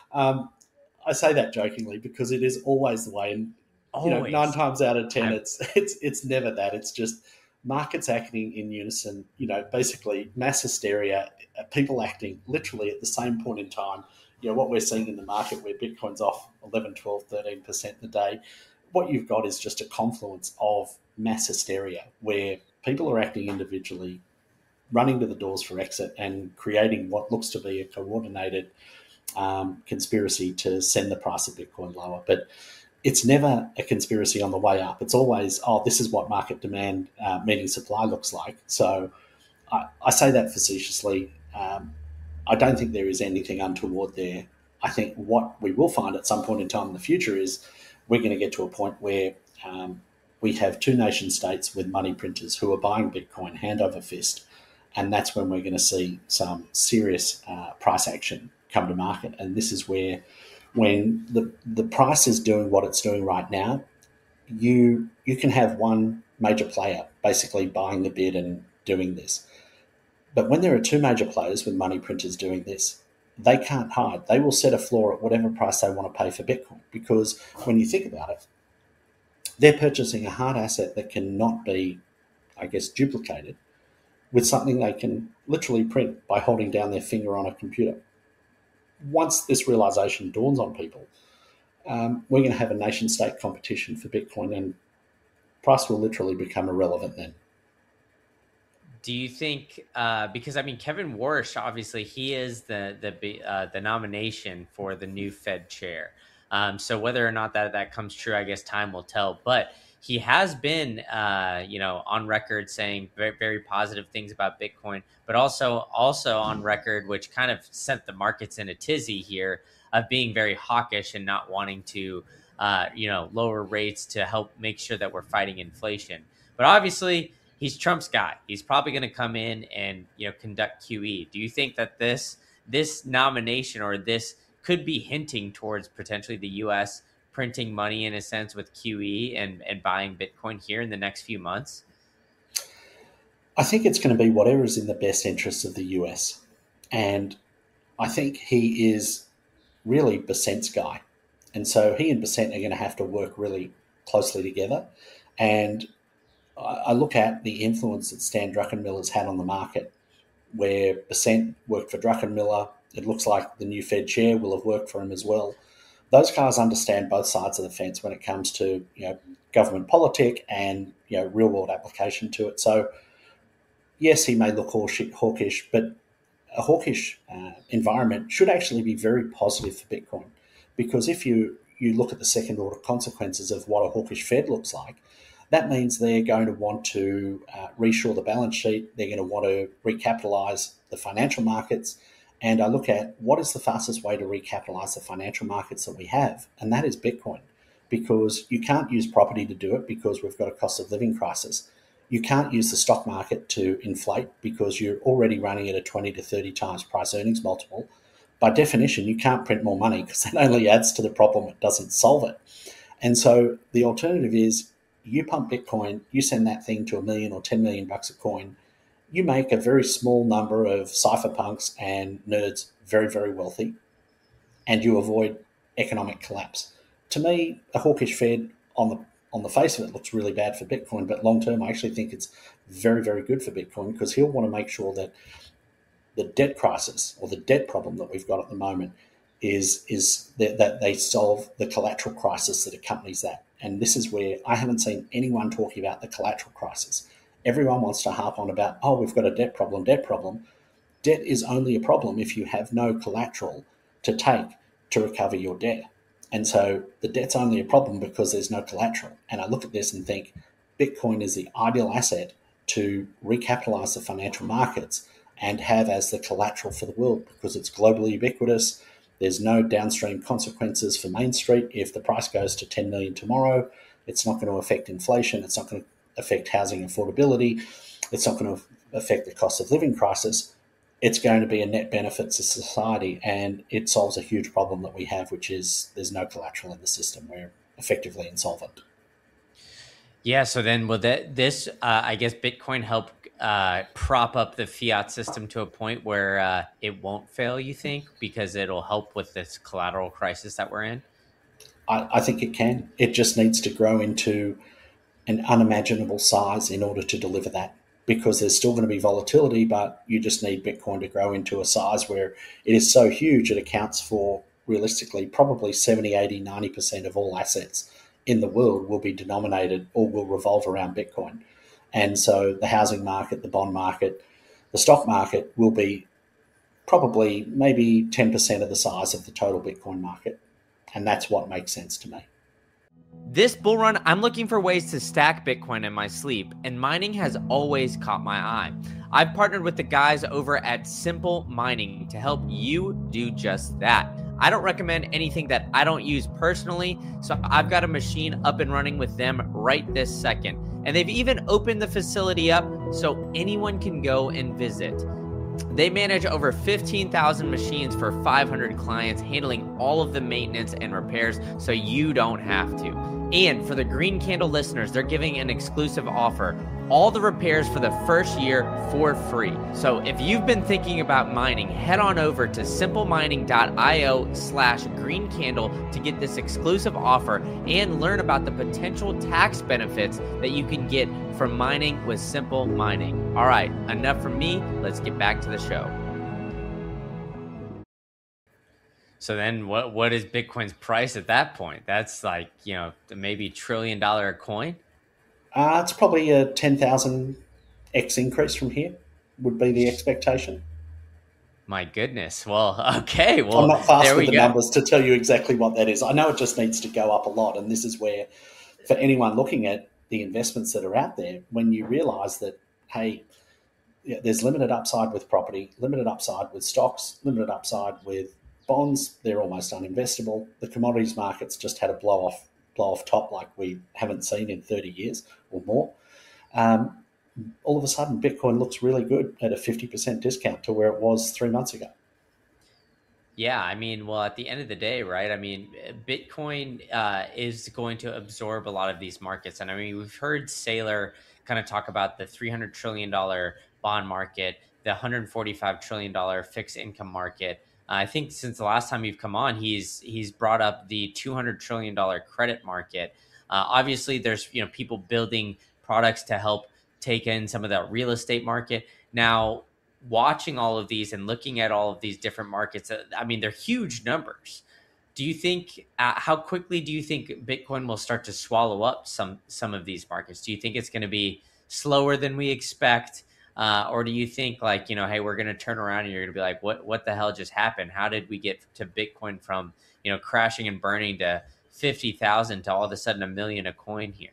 I say that jokingly because it is always the way. And 9 times out of 10, it's never that. It's just markets acting in unison. Basically mass hysteria, people acting literally at the same point in time. What we're seeing in the market, where Bitcoin's off 11, 12, 13% in a day, what you've got is just a confluence of mass hysteria where people are acting individually, running to the doors for exit, and creating what looks to be a coordinated conspiracy to send the price of Bitcoin lower. But it's never a conspiracy on the way up. It's always, oh, this is what market demand meeting supply looks like. So I say that facetiously. I don't think there is anything untoward there. I think what we will find at some point in time in the future is we're going to get to a point where we have two nation states with money printers who are buying Bitcoin hand over fist. And that's when we're going to see some serious price action come to market. And this is where, when the price is doing what it's doing right now, you can have one major player basically buying the bid and doing this. But when there are two major players with money printers doing this, they can't hide. They will set a floor at whatever price they want to pay for Bitcoin, because when you think about it, they're purchasing a hard asset that cannot be, I guess, duplicated with something they can literally print by holding down their finger on a computer. Once this realization dawns on people, we're going to have a nation-state competition for Bitcoin, and price will literally become irrelevant then. Do you think, because I mean, Kevin Warsh, obviously he is the nomination for the new Fed chair. So whether or not that comes true, I guess time will tell. But he has been, on record saying very, very positive things about Bitcoin, but also on record, which kind of sent the markets in a tizzy here, of being very hawkish and not wanting to, lower rates to help make sure that we're fighting inflation. But obviously, he's Trump's guy. He's probably going to come in and conduct QE. Do you think that this nomination, or this, could be hinting towards potentially the U.S. printing money in a sense with QE and buying Bitcoin here in the next few months? I think it's going to be whatever is in the best interests of the US. And I think he is really Besant's guy. And so he and Besant are going to have to work really closely together. And I look at the influence that Stan Druckenmiller has had on the market, where Besant worked for Druckenmiller. It looks like the new Fed chair will have worked for him as well. Those guys understand both sides of the fence when it comes to government politic and real world application to it. So yes, he may look hawkish, but a hawkish environment should actually be very positive for Bitcoin, because if you look at the second order consequences of what a hawkish Fed looks like, that means they're going to want to reshore the balance sheet. They're going to want to recapitalize the financial markets. And I look at what is the fastest way to recapitalize the financial markets that we have, and that is Bitcoin, because you can't use property to do it because we've got a cost of living crisis. You can't use the stock market to inflate because you're already running at a 20 to 30 times price earnings multiple. By definition, you can't print more money because that only adds to the problem. It doesn't solve it. And so the alternative is you pump Bitcoin, you send that thing to $1 million or $10 million a coin, you make a very small number of cypherpunks and nerds very, very wealthy, and you avoid economic collapse. To me, a hawkish Fed on the face of it looks really bad for Bitcoin, but long term, I actually think it's very, very good for Bitcoin, because he'll want to make sure that the debt crisis, or the debt problem that we've got at the moment, is that they solve the collateral crisis that accompanies that. And this is where I haven't seen anyone talking about the collateral crisis. Everyone wants to harp on about, oh, we've got a debt problem. Debt is only a problem if you have no collateral to take to recover your debt. And so the debt's only a problem because there's no collateral. And I look at this and think Bitcoin is the ideal asset to recapitalize the financial markets and have as the collateral for the world, because it's globally ubiquitous. There's no downstream consequences for Main Street. If the price goes to 10 million tomorrow, it's not going to affect inflation. It's not going to affect housing affordability. It's not going to affect the cost of living crisis. It's going to be a net benefit to society, and it solves a huge problem that we have, which is there's no collateral in the system. We're effectively insolvent. Yeah, so then will this, I guess, Bitcoin help prop up the fiat system to a point where it won't fail, you think, because it'll help with this collateral crisis that we're in? I think it can. It just needs to grow into an unimaginable size in order to deliver that, because there's still going to be volatility, but you just need Bitcoin to grow into a size where it is so huge it accounts for, realistically, probably 70, 80, 90% of all assets in the world will be denominated or will revolve around Bitcoin. And so the housing market, the bond market, the stock market will be probably maybe 10% of the size of the total Bitcoin market. And that's what makes sense to me. This bull run, I'm looking for ways to stack Bitcoin in my sleep, and mining has always caught my eye. I've partnered with the guys over at Simple Mining to help you do just that. I don't recommend anything that I don't use personally, so I've got a machine up and running with them right this second. And they've even opened the facility up so anyone can go and visit. They manage over 15,000 machines for 500 clients, handling all of the maintenance and repairs so you don't have to. And for the Green Candle listeners, they're giving an exclusive offer. All the repairs for the first year for free. So if you've been thinking about mining, head on over to simplemining.io/greencandle to get this exclusive offer and learn about the potential tax benefits that you can get from mining with Simple Mining. All right, enough from me. Let's get back to the show. So then what is Bitcoin's price at that point? That's like, maybe $1 trillion a coin? It's probably a 10,000x increase from here would be the expectation. My goodness. Well, okay. Well, I'm not fast with the numbers to tell you exactly what that is. I know it just needs to go up a lot. And this is where, for anyone looking at the investments that are out there, when you realize that, hey, there's limited upside with property, limited upside with stocks, limited upside with bonds, they're almost uninvestable. The commodities markets just had a blow off top like we haven't seen in 30 years or more. All of a sudden, Bitcoin looks really good at a 50% discount to where it was 3 months ago. Yeah, I mean, well, at the end of the day, right? I mean, Bitcoin is going to absorb a lot of these markets. And I mean, we've heard Saylor kind of talk about the $300 trillion bond market, the $145 trillion fixed income market. I think since the last time you've come on, he's brought up the $200 trillion credit market. Obviously, there's people building products to help take in some of that real estate market. Now, watching all of these and looking at all of these different markets, I mean, they're huge numbers. Do you think how quickly do you think Bitcoin will start to swallow up some of these markets? Do you think it's going to be slower than we expect? Or do you think hey, we're going to turn around and you're going to be like, what the hell just happened? How did we get to Bitcoin from, crashing and burning to 50,000 to all of a sudden $1 million a coin here?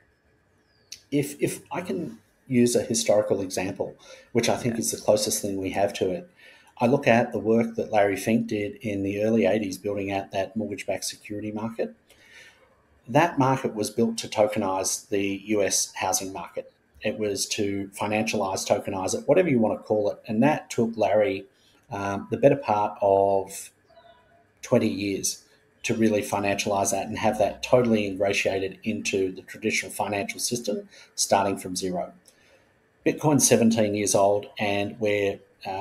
If I can use a historical example, which I think is the closest thing we have to it, I look at the work that Larry Fink did in the early 80s building out that mortgage-backed security market. That market was built to tokenize the US housing market. It was to financialize, tokenize it, whatever you want to call it. And that took Larry the better part of 20 years to really financialize that and have that totally ingratiated into the traditional financial system, starting from zero. Bitcoin's 17 years old, and we're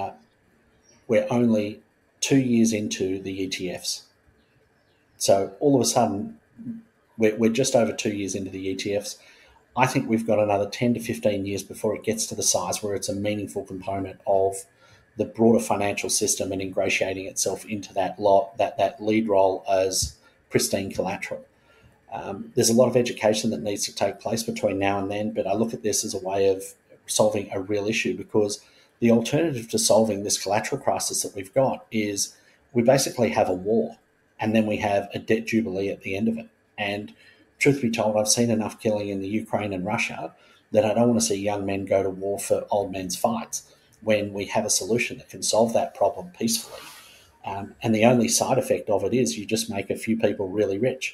only 2 years into the ETFs. So all of a sudden, we're just over 2 years into the ETFs. I think we've got another 10 to 15 years before it gets to the size where it's a meaningful component of the broader financial system and ingratiating itself into that lead role as pristine collateral. There's a lot of education that needs to take place between now and then, but I look at this as a way of solving a real issue, because the alternative to solving this collateral crisis that we've got is we basically have a war and then we have a debt jubilee at the end of it. And truth be told, I've seen enough killing in the Ukraine and Russia that I don't want to see young men go to war for old men's fights when we have a solution that can solve that problem peacefully. And the only side effect of it is you just make a few people really rich.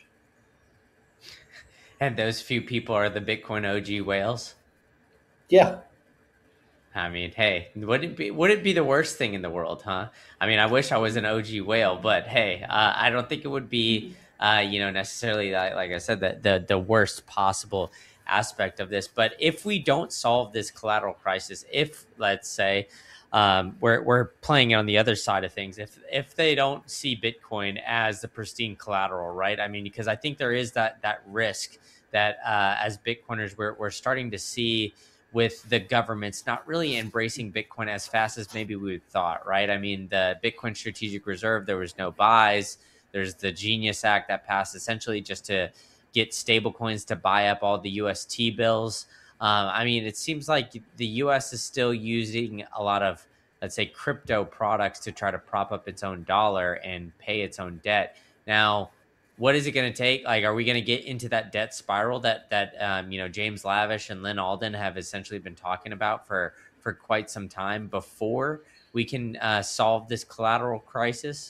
And those few people are the Bitcoin OG whales? Yeah. I mean, hey, would it be the worst thing in the world, huh? I mean, I wish I was an OG whale, but hey, I don't think it would be, necessarily, like I said, the worst possible aspect of this. But if we don't solve this collateral crisis, if let's say we're playing on the other side of things, if they don't see Bitcoin as the pristine collateral, right? I mean, because I think there is that risk that as Bitcoiners, we're starting to see with the governments not really embracing Bitcoin as fast as maybe we thought, right? I mean, the Bitcoin Strategic Reserve, there was no buys. There's the Genius Act that passed essentially just to get stablecoins to buy up all the UST bills. I mean, it seems like the US is still using a lot of, let's say, crypto products to try to prop up its own dollar and pay its own debt. Now, what is it going to take? Like, are we going to get into that debt spiral that James Lavish and Lynn Alden have essentially been talking about for quite some time before we can solve this collateral crisis?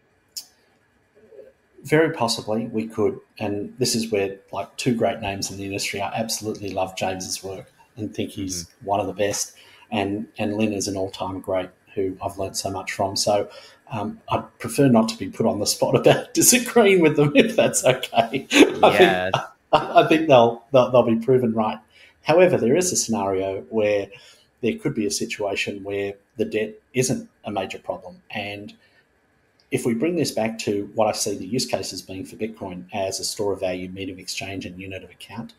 Very possibly we could, and this is where like two great names in the industry. I absolutely love James's work and think Mm-hmm. he's one of the best, and Lynn is an all-time great who I've learned so much from. So I'd prefer not to be put on the spot about disagreeing with them, if that's okay. Yeah. I think they'll be proven right. However, there is a scenario where there could be a situation where the debt isn't a major problem, and if we bring this back to what I see the use cases being for Bitcoin as a store of value, medium of exchange, and unit of account,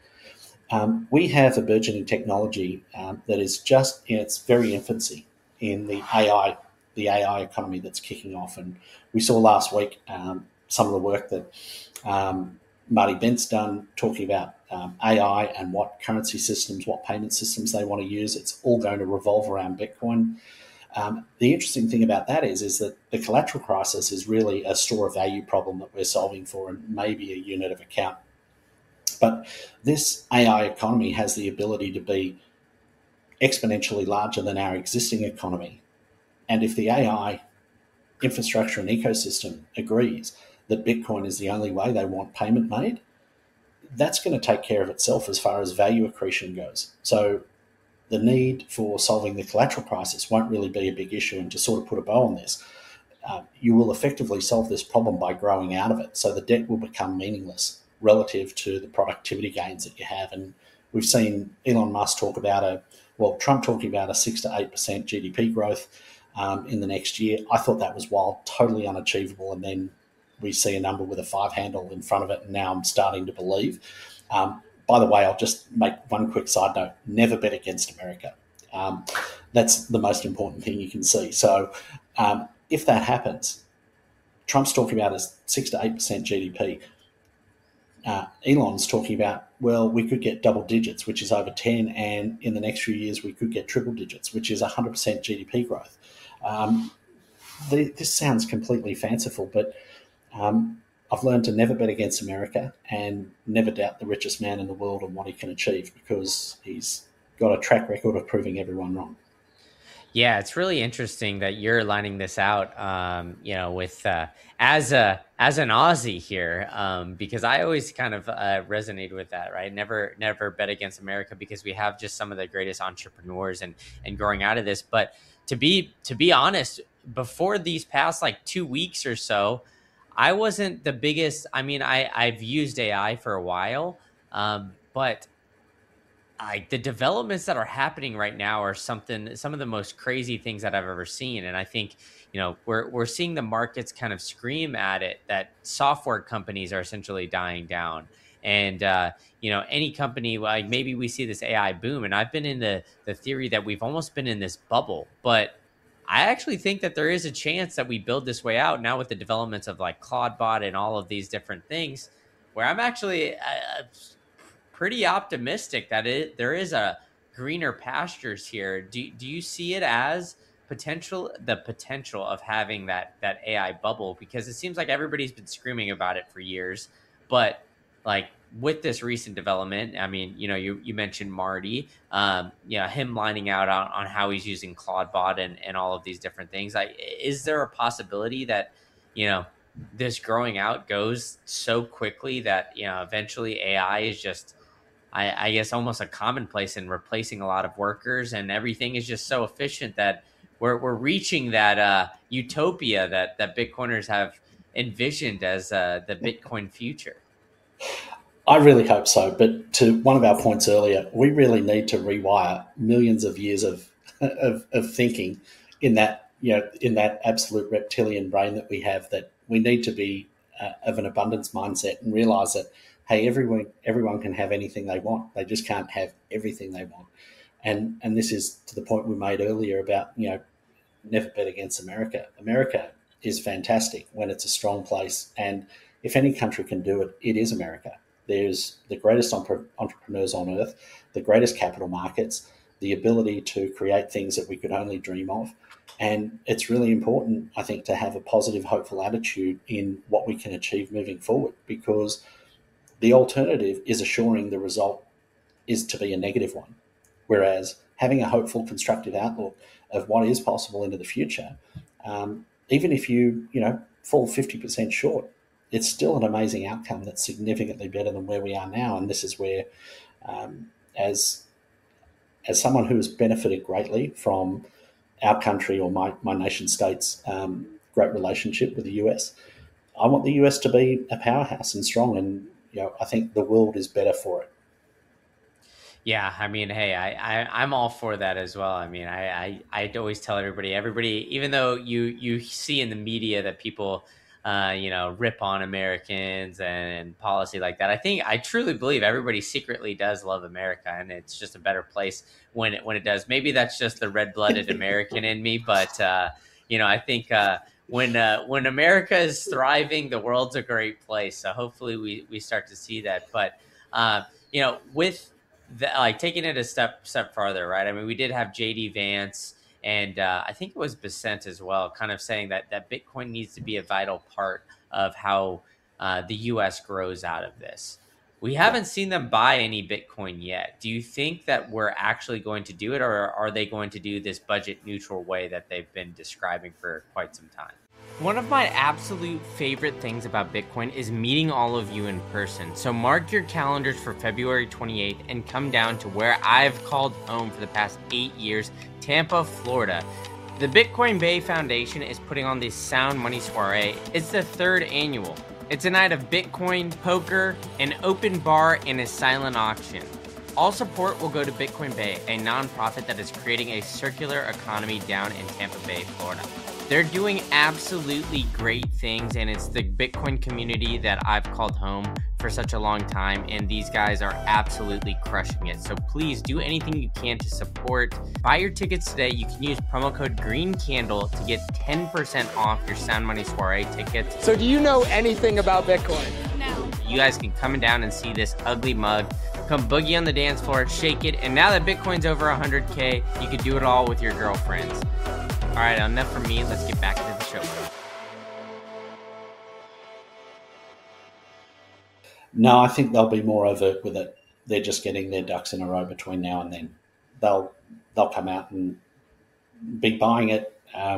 we have a burgeoning technology that is just in its very infancy in the AI economy that's kicking off. And we saw last week some of the work that Marty Bent's done talking about AI and what currency systems, what payment systems they want to use. It's all going to revolve around Bitcoin. The interesting thing about that is that the collateral crisis is really a store of value problem that we're solving for, and maybe a unit of account. But this AI economy has the ability to be exponentially larger than our existing economy. And if the AI infrastructure and ecosystem agrees that Bitcoin is the only way they want payment made, that's going to take care of itself as far as value accretion goes. So the need for solving the collateral crisis won't really be a big issue. And to sort of put a bow on this, you will effectively solve this problem by growing out of it. So the debt will become meaningless relative to the productivity gains that you have. And we've seen Elon Musk talk about Trump talking about a 6 to 8% GDP growth in the next year. I thought that was wild, totally unachievable. And then we see a number with a 5 handle in front of it. And now I'm starting to believe. By the way, I'll just make one quick side note: never bet against America. That's the most important thing you can see. So if that happens, Trump's talking about a 6 to 8% GDP. Elon's talking about, well, we could get double digits, which is over 10, and in the next few years we could get triple digits, which is 100% GDP growth. This sounds completely fanciful, but I've learned to never bet against America and never doubt the richest man in the world and what he can achieve, because he's got a track record of proving everyone wrong. Yeah, it's really interesting that you're lining this out, with as an Aussie here, because I always kind of resonate with that, right? Never bet against America, because we have just some of the greatest entrepreneurs and growing out of this. But to be honest, before these past like 2 weeks or so, I wasn't the biggest. I mean, I've used AI for a while, but the developments that are happening right now are some of the most crazy things that I've ever seen. And I think, we're seeing the markets kind of scream at it that software companies are essentially dying down. And, any company, like maybe we see this AI boom. And I've been in the theory that we've almost been in this bubble, but I actually think that there is a chance that we build this way out now with the developments of like Claudebot and all of these different things, where I'm actually pretty optimistic that there is a greener pastures here. Do you see it as the potential of having that AI bubble? Because it seems like everybody's been screaming about it for years, but like with this recent development, I mean, you mentioned Marty, him lining out on how he's using Claudebot and all of these different things. Like, is there a possibility that, this growing out goes so quickly that, eventually AI is just, I guess, almost a commonplace in replacing a lot of workers, and everything is just so efficient that we're reaching that utopia that Bitcoiners have envisioned as the Bitcoin future? I really hope so. But to one of our points earlier, we really need to rewire millions of years of thinking in that absolute reptilian brain that we have, that we need to be of an abundance mindset and realize that, hey, everyone can have anything they want. They just can't have everything they want. And this is to the point we made earlier about, never bet against America. America is fantastic when it's a strong place. And if any country can do it, it is America. There's the greatest entrepreneurs on earth, the greatest capital markets, the ability to create things that we could only dream of. And it's really important, I think, to have a positive, hopeful attitude in what we can achieve moving forward, because the alternative is assuring the result is to be a negative one. Whereas having a hopeful, constructive outlook of what is possible into the future, even if you fall 50% short, it's still an amazing outcome that's significantly better than where we are now. And this is where, as someone who has benefited greatly from our country or my nation state's great relationship with the US, I want the US to be a powerhouse and strong, and I think the world is better for it. Yeah, I mean, hey, I'm all for that as well. I mean, I always tell everybody, even though you see in the media that people, rip on Americans and policy like that, I truly believe everybody secretly does love America, and it's just a better place when it does. Maybe that's just the red-blooded American in me, but I think when America is thriving, the world's a great place. So hopefully we start to see that. But with like taking it a step farther, right? I mean, we did have JD Vance and I think it was Besant as well, kind of saying that Bitcoin needs to be a vital part of how the U.S. grows out of this. We haven't seen them buy any Bitcoin yet. Do you think that we're actually going to do it, or are they going to do this budget neutral way that they've been describing for quite some time? One of my absolute favorite things about Bitcoin is meeting all of you in person. So mark your calendars for February 28th and come down to where I've called home for the past 8 years, Tampa, Florida. The Bitcoin Bay Foundation is putting on this Sound Money Soiree. It's the 3rd annual. It's a night of Bitcoin, poker, an open bar, and a silent auction. All support will go to Bitcoin Bay, a nonprofit that is creating a circular economy down in Tampa Bay, Florida. They're doing absolutely great things, and it's the Bitcoin community that I've called home for such a long time, and these guys are absolutely crushing it. So please do anything you can to support. Buy your tickets today. You can use promo code GreenCandle to get 10% off your Sound Money Soiree tickets. So do you know anything about Bitcoin? No. You guys can come down and see this ugly mug. Come boogie on the dance floor, shake it, and now that Bitcoin's over 100K, you can do it all with your girlfriends. All right, enough from me. Let's get back into the show. No, I think they'll be more overt with it. They're just getting their ducks in a row between now and then. They'll come out and be buying it.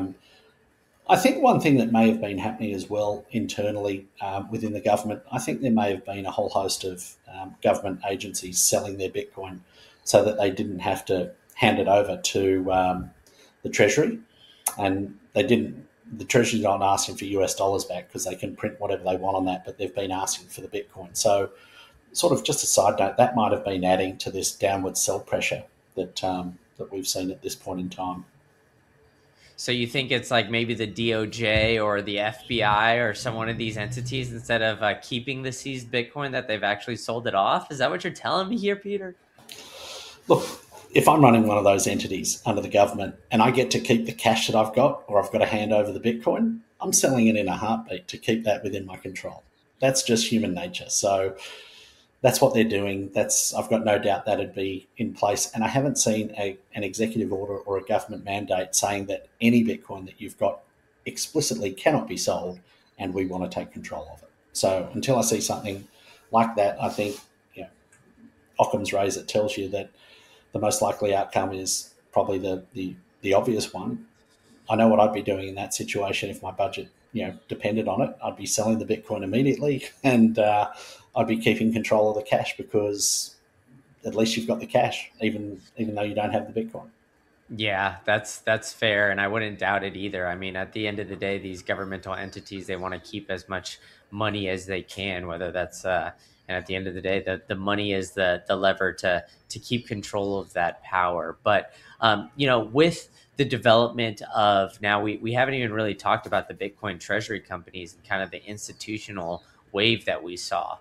I think one thing that may have been happening as well internally within the government, I think there may have been a whole host of government agencies selling their Bitcoin so that they didn't have to hand it over to the Treasury. And they didn't. The Treasury's not asking for US dollars back because they can print whatever they want on that, but they've been asking for the Bitcoin. So, sort of just a side note, that might have been adding to this downward sell pressure that we've seen at this point in time. So you think it's like maybe the DOJ or the FBI or some one of these entities, instead of keeping the seized Bitcoin, that they've actually sold it off? Is that what you're telling me here, Peter? Look, if I'm running one of those entities under the government and I get to keep the cash that I've got, or I've got to hand over the Bitcoin, I'm selling it in a heartbeat to keep that within my control. That's just human nature. So that's what they're doing. I've got no doubt that'd be in place. And I haven't seen an executive order or a government mandate saying that any Bitcoin that you've got explicitly cannot be sold and we want to take control of it. So until I see something like that, I think, Occam's razor tells you that the most likely outcome is probably the obvious one. I know what I'd be doing in that situation if my budget, depended on it. I'd be selling the Bitcoin immediately, and I'd be keeping control of the cash, because at least you've got the cash, even though you don't have the Bitcoin. Yeah, that's fair, and I wouldn't doubt it either. I mean, at the end of the day, these governmental entities, they want to keep as much money as they can, whether that's and at the end of the day, the money is the lever to keep control of that power. But with the development of now, we haven't even really talked about the Bitcoin treasury companies and kind of the institutional wave that we saw.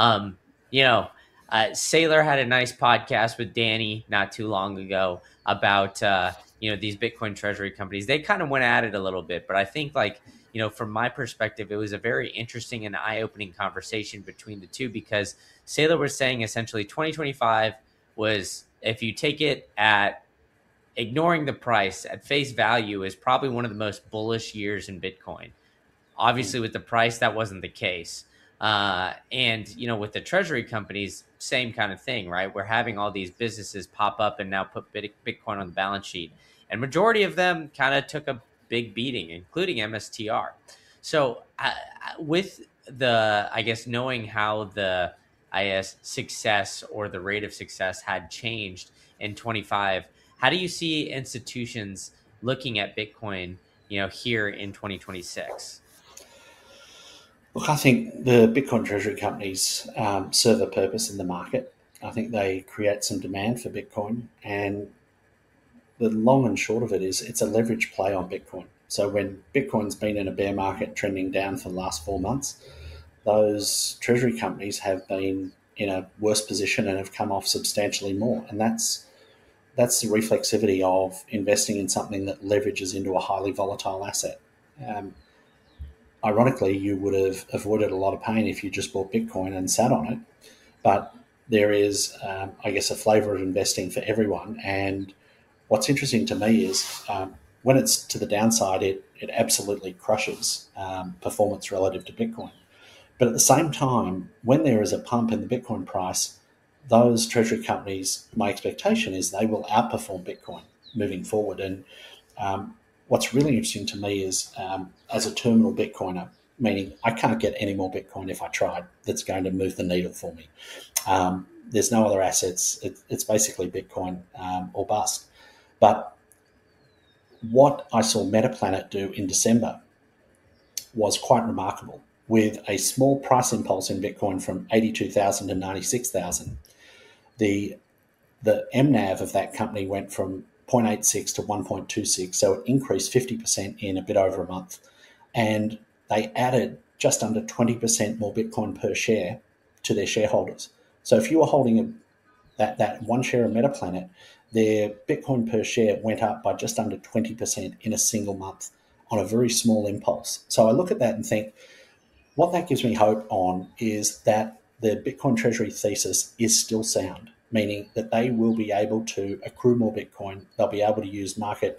Saylor had a nice podcast with Danny not too long ago about these Bitcoin treasury companies. They kind of went at it a little bit, but I think from my perspective, it was a very interesting and eye-opening conversation between the two, because Saylor was saying essentially 2025 was, if you take it at ignoring the price at face value is probably one of the most bullish years in Bitcoin. Obviously, with the price, that wasn't the case. And, with the treasury companies, same kind of thing, right? We're having all these businesses pop up and now put Bitcoin on the balance sheet. And majority of them kind of took a big beating, including MSTR. So with I guess, knowing how the, success or the rate of success had changed in 25, how do you see institutions looking at Bitcoin, here in 2026? Look, I think the Bitcoin treasury companies serve a purpose in the market. I think they create some demand for Bitcoin, and the long and short of it is it's a leverage play on Bitcoin. So when Bitcoin's been in a bear market trending down for the last 4 months, those treasury companies have been in a worse position and have come off substantially more. And that's the reflexivity of investing in something that leverages into a highly volatile asset. Ironically, you would have avoided a lot of pain if you just bought Bitcoin and sat on it. But there is, I guess, a flavor of investing for everyone. And what's interesting to me is when it's to the downside, it absolutely crushes performance relative to Bitcoin. But at the same time, when there is a pump in the Bitcoin price, those treasury companies, my expectation is they will outperform Bitcoin moving forward. And what's really interesting to me is as a terminal Bitcoiner, meaning I can't get any more Bitcoin if I tried, that's going to move the needle for me. There's no other assets. It's basically Bitcoin or bust. But what I saw Metaplanet do in December was quite remarkable. With a small price impulse in Bitcoin from 82,000 to 96,000, the MNAV of that company went from 0.86 to 1.26, so it increased 50% in a bit over a month. And they added just under 20% more Bitcoin per share to their shareholders. So if you were holding that one share of Metaplanet, their Bitcoin per share went up by just under 20% in a single month on a very small impulse. So I look at that and think, what that gives me hope on is that the Bitcoin treasury thesis is still sound, meaning that they will be able to accrue more Bitcoin. They'll be able to use market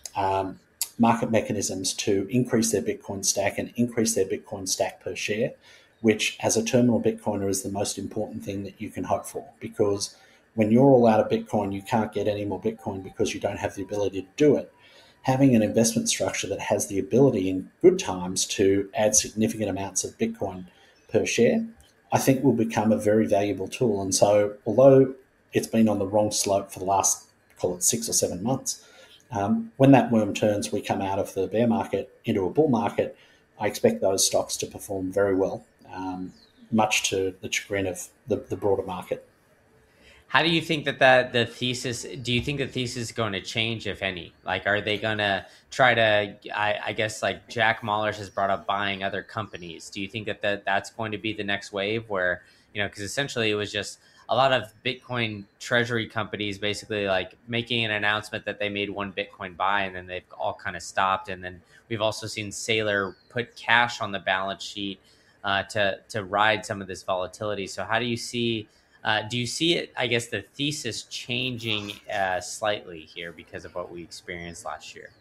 mechanisms to increase their Bitcoin stack and increase their Bitcoin stack per share, which as a terminal Bitcoiner is the most important thing that you can hope for. Because when you're all out of Bitcoin, you can't get any more Bitcoin because you don't have the ability to do it. Having an investment structure that has the ability in good times to add significant amounts of Bitcoin per share, I think will become a very valuable tool. And so although it's been on the wrong slope for the last, call it 6 or 7 months, when that worm turns, we come out of the bear market into a bull market, I expect those stocks to perform very well, much to the chagrin of the broader market. How do you think that the thesis, do you think the thesis is going to change, if any? Like, are they going to try to, I guess, like Jack Mallers has brought up buying other companies. Do you think that's going to be the next wave where, because essentially it was just a lot of Bitcoin treasury companies basically like making an announcement that they made one Bitcoin buy and then they've all kind of stopped. And then we've also seen Saylor put cash on the balance sheet to ride some of this volatility. So how do you see it, I guess, the thesis changing slightly here because of what we experienced last year?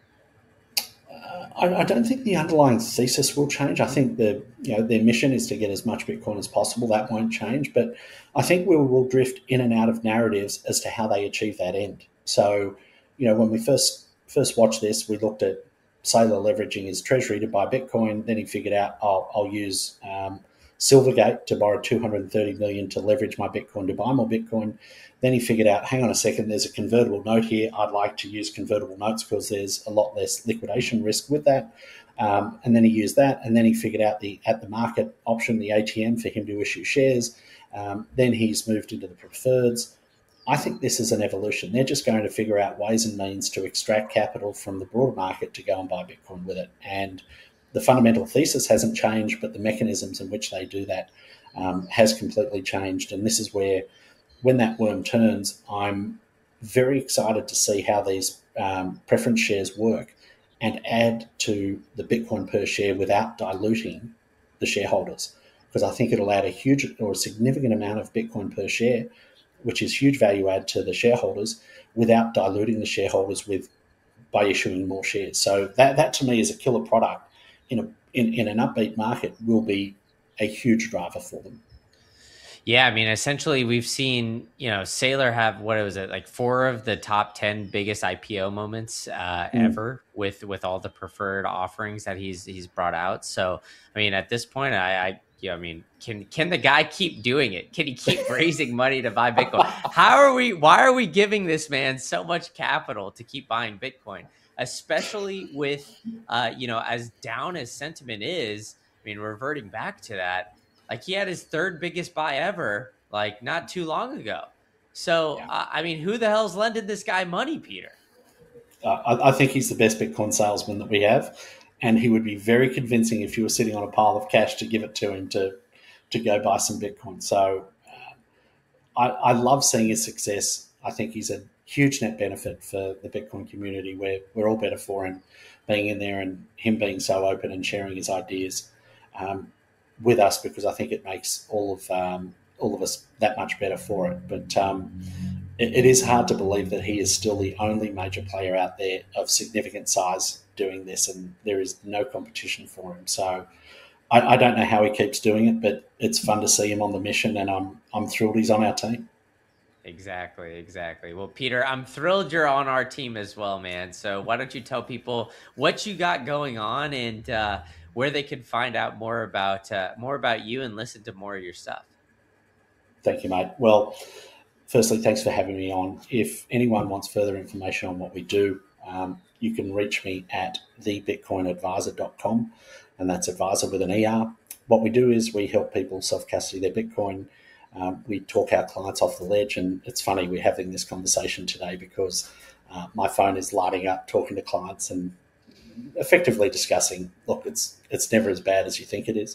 I don't think the underlying thesis will change. I think their mission is to get as much Bitcoin as possible. That won't change. But I think we will drift in and out of narratives as to how they achieve that end. So, when we first watched this, we looked at Saylor leveraging his treasury to buy Bitcoin. Then he figured out, I'll use Silvergate to borrow $230 million to leverage my Bitcoin to buy more Bitcoin. Then he figured out, hang on a second, there's a convertible note here. I'd like to use convertible notes because there's a lot less liquidation risk with that. And then he used that. And then he figured out the at-the-market option, the ATM, for him to issue shares. Then he's moved into the preferreds. I think this is an evolution. They're just going to figure out ways and means to extract capital from the broader market to go and buy Bitcoin with it. And the fundamental thesis hasn't changed, but the mechanisms in which they do that has completely changed. And this is where, when that worm turns, I'm very excited to see how these preference shares work and add to the Bitcoin per share without diluting the shareholders, because I think it'll add a huge or a significant amount of Bitcoin per share which is huge value add to the shareholders without diluting the shareholders by issuing more shares. So that to me is a killer product in an upbeat market will be a huge driver for them. Yeah, I mean, essentially, we've seen Saylor have what was it, like 4 of the top 10 biggest IPO moments ever with all the preferred offerings that he's brought out. So, I mean, at this point, I mean, can the guy keep doing it? Can he keep raising money to buy Bitcoin? Why are we giving this man so much capital to keep buying Bitcoin, especially with as down as sentiment is? I mean, reverting back to that. Like, he had his 3rd biggest buy ever, like, not too long ago. So, yeah. I mean, who the hell's lending this guy money, Peter? I think he's the best Bitcoin salesman that we have. And he would be very convincing if you were sitting on a pile of cash to give it to him to go buy some Bitcoin. So I love seeing his success. I think he's a huge net benefit for the Bitcoin community. We're all better for him being in there and him being so open and sharing his ideas with us, because I think it makes all of us that much better for it. But it is hard to believe that he is still the only major player out there of significant size doing this, and there is no competition for him. So I don't know how he keeps doing it, but it's fun to see him on the mission, and I'm thrilled he's on our team. Exactly. Well, Peter, I'm thrilled you're on our team as well, man. So why don't you tell people what you got going on and where they can find out more about you and listen to more of your stuff. Thank you, mate. Well, firstly, thanks for having me on. If anyone wants further information on what we do, you can reach me at thebitcoinadvisor.com, and that's advisor with an ER. What we do is we help people self-custody their Bitcoin. We talk our clients off the ledge, and it's funny, we're having this conversation today because my phone is lighting up talking to clients and effectively discussing, look, it's never as bad as you think it is.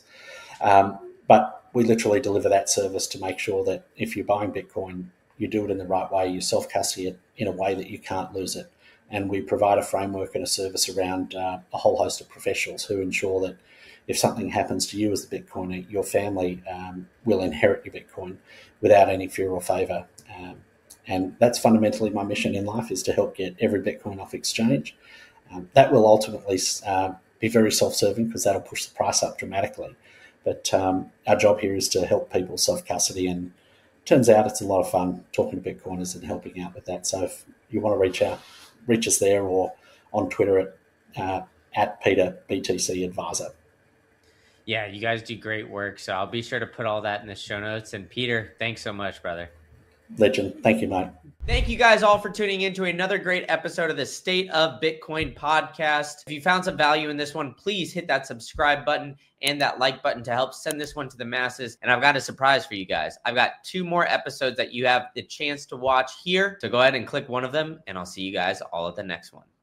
But we literally deliver that service to make sure that if you're buying Bitcoin, you do it in the right way, you self-custody it in a way that you can't lose it. And we provide a framework and a service around a whole host of professionals who ensure that if something happens to you as the Bitcoiner, your family will inherit your Bitcoin without any fear or favor. And that's fundamentally my mission in life, is to help get every Bitcoin off exchange. That will ultimately be very self-serving because that'll push the price up dramatically. But our job here is to help people self-custody, and turns out it's a lot of fun talking to Bitcoiners and helping out with that. So if you want to reach us there, or on Twitter at Peter BTC Advisor. Yeah, you guys do great work. So I'll be sure to put all that in the show notes. And Peter, thanks so much, brother. Legend. Thank you, mate. Thank you guys all for tuning in to another great episode of the State of Bitcoin podcast. If you found some value in this one, please hit that subscribe button and that like button to help send this one to the masses. And I've got a surprise for you guys. I've got 2 more episodes that you have the chance to watch here. So go ahead and click one of them, and I'll see you guys all at the next one.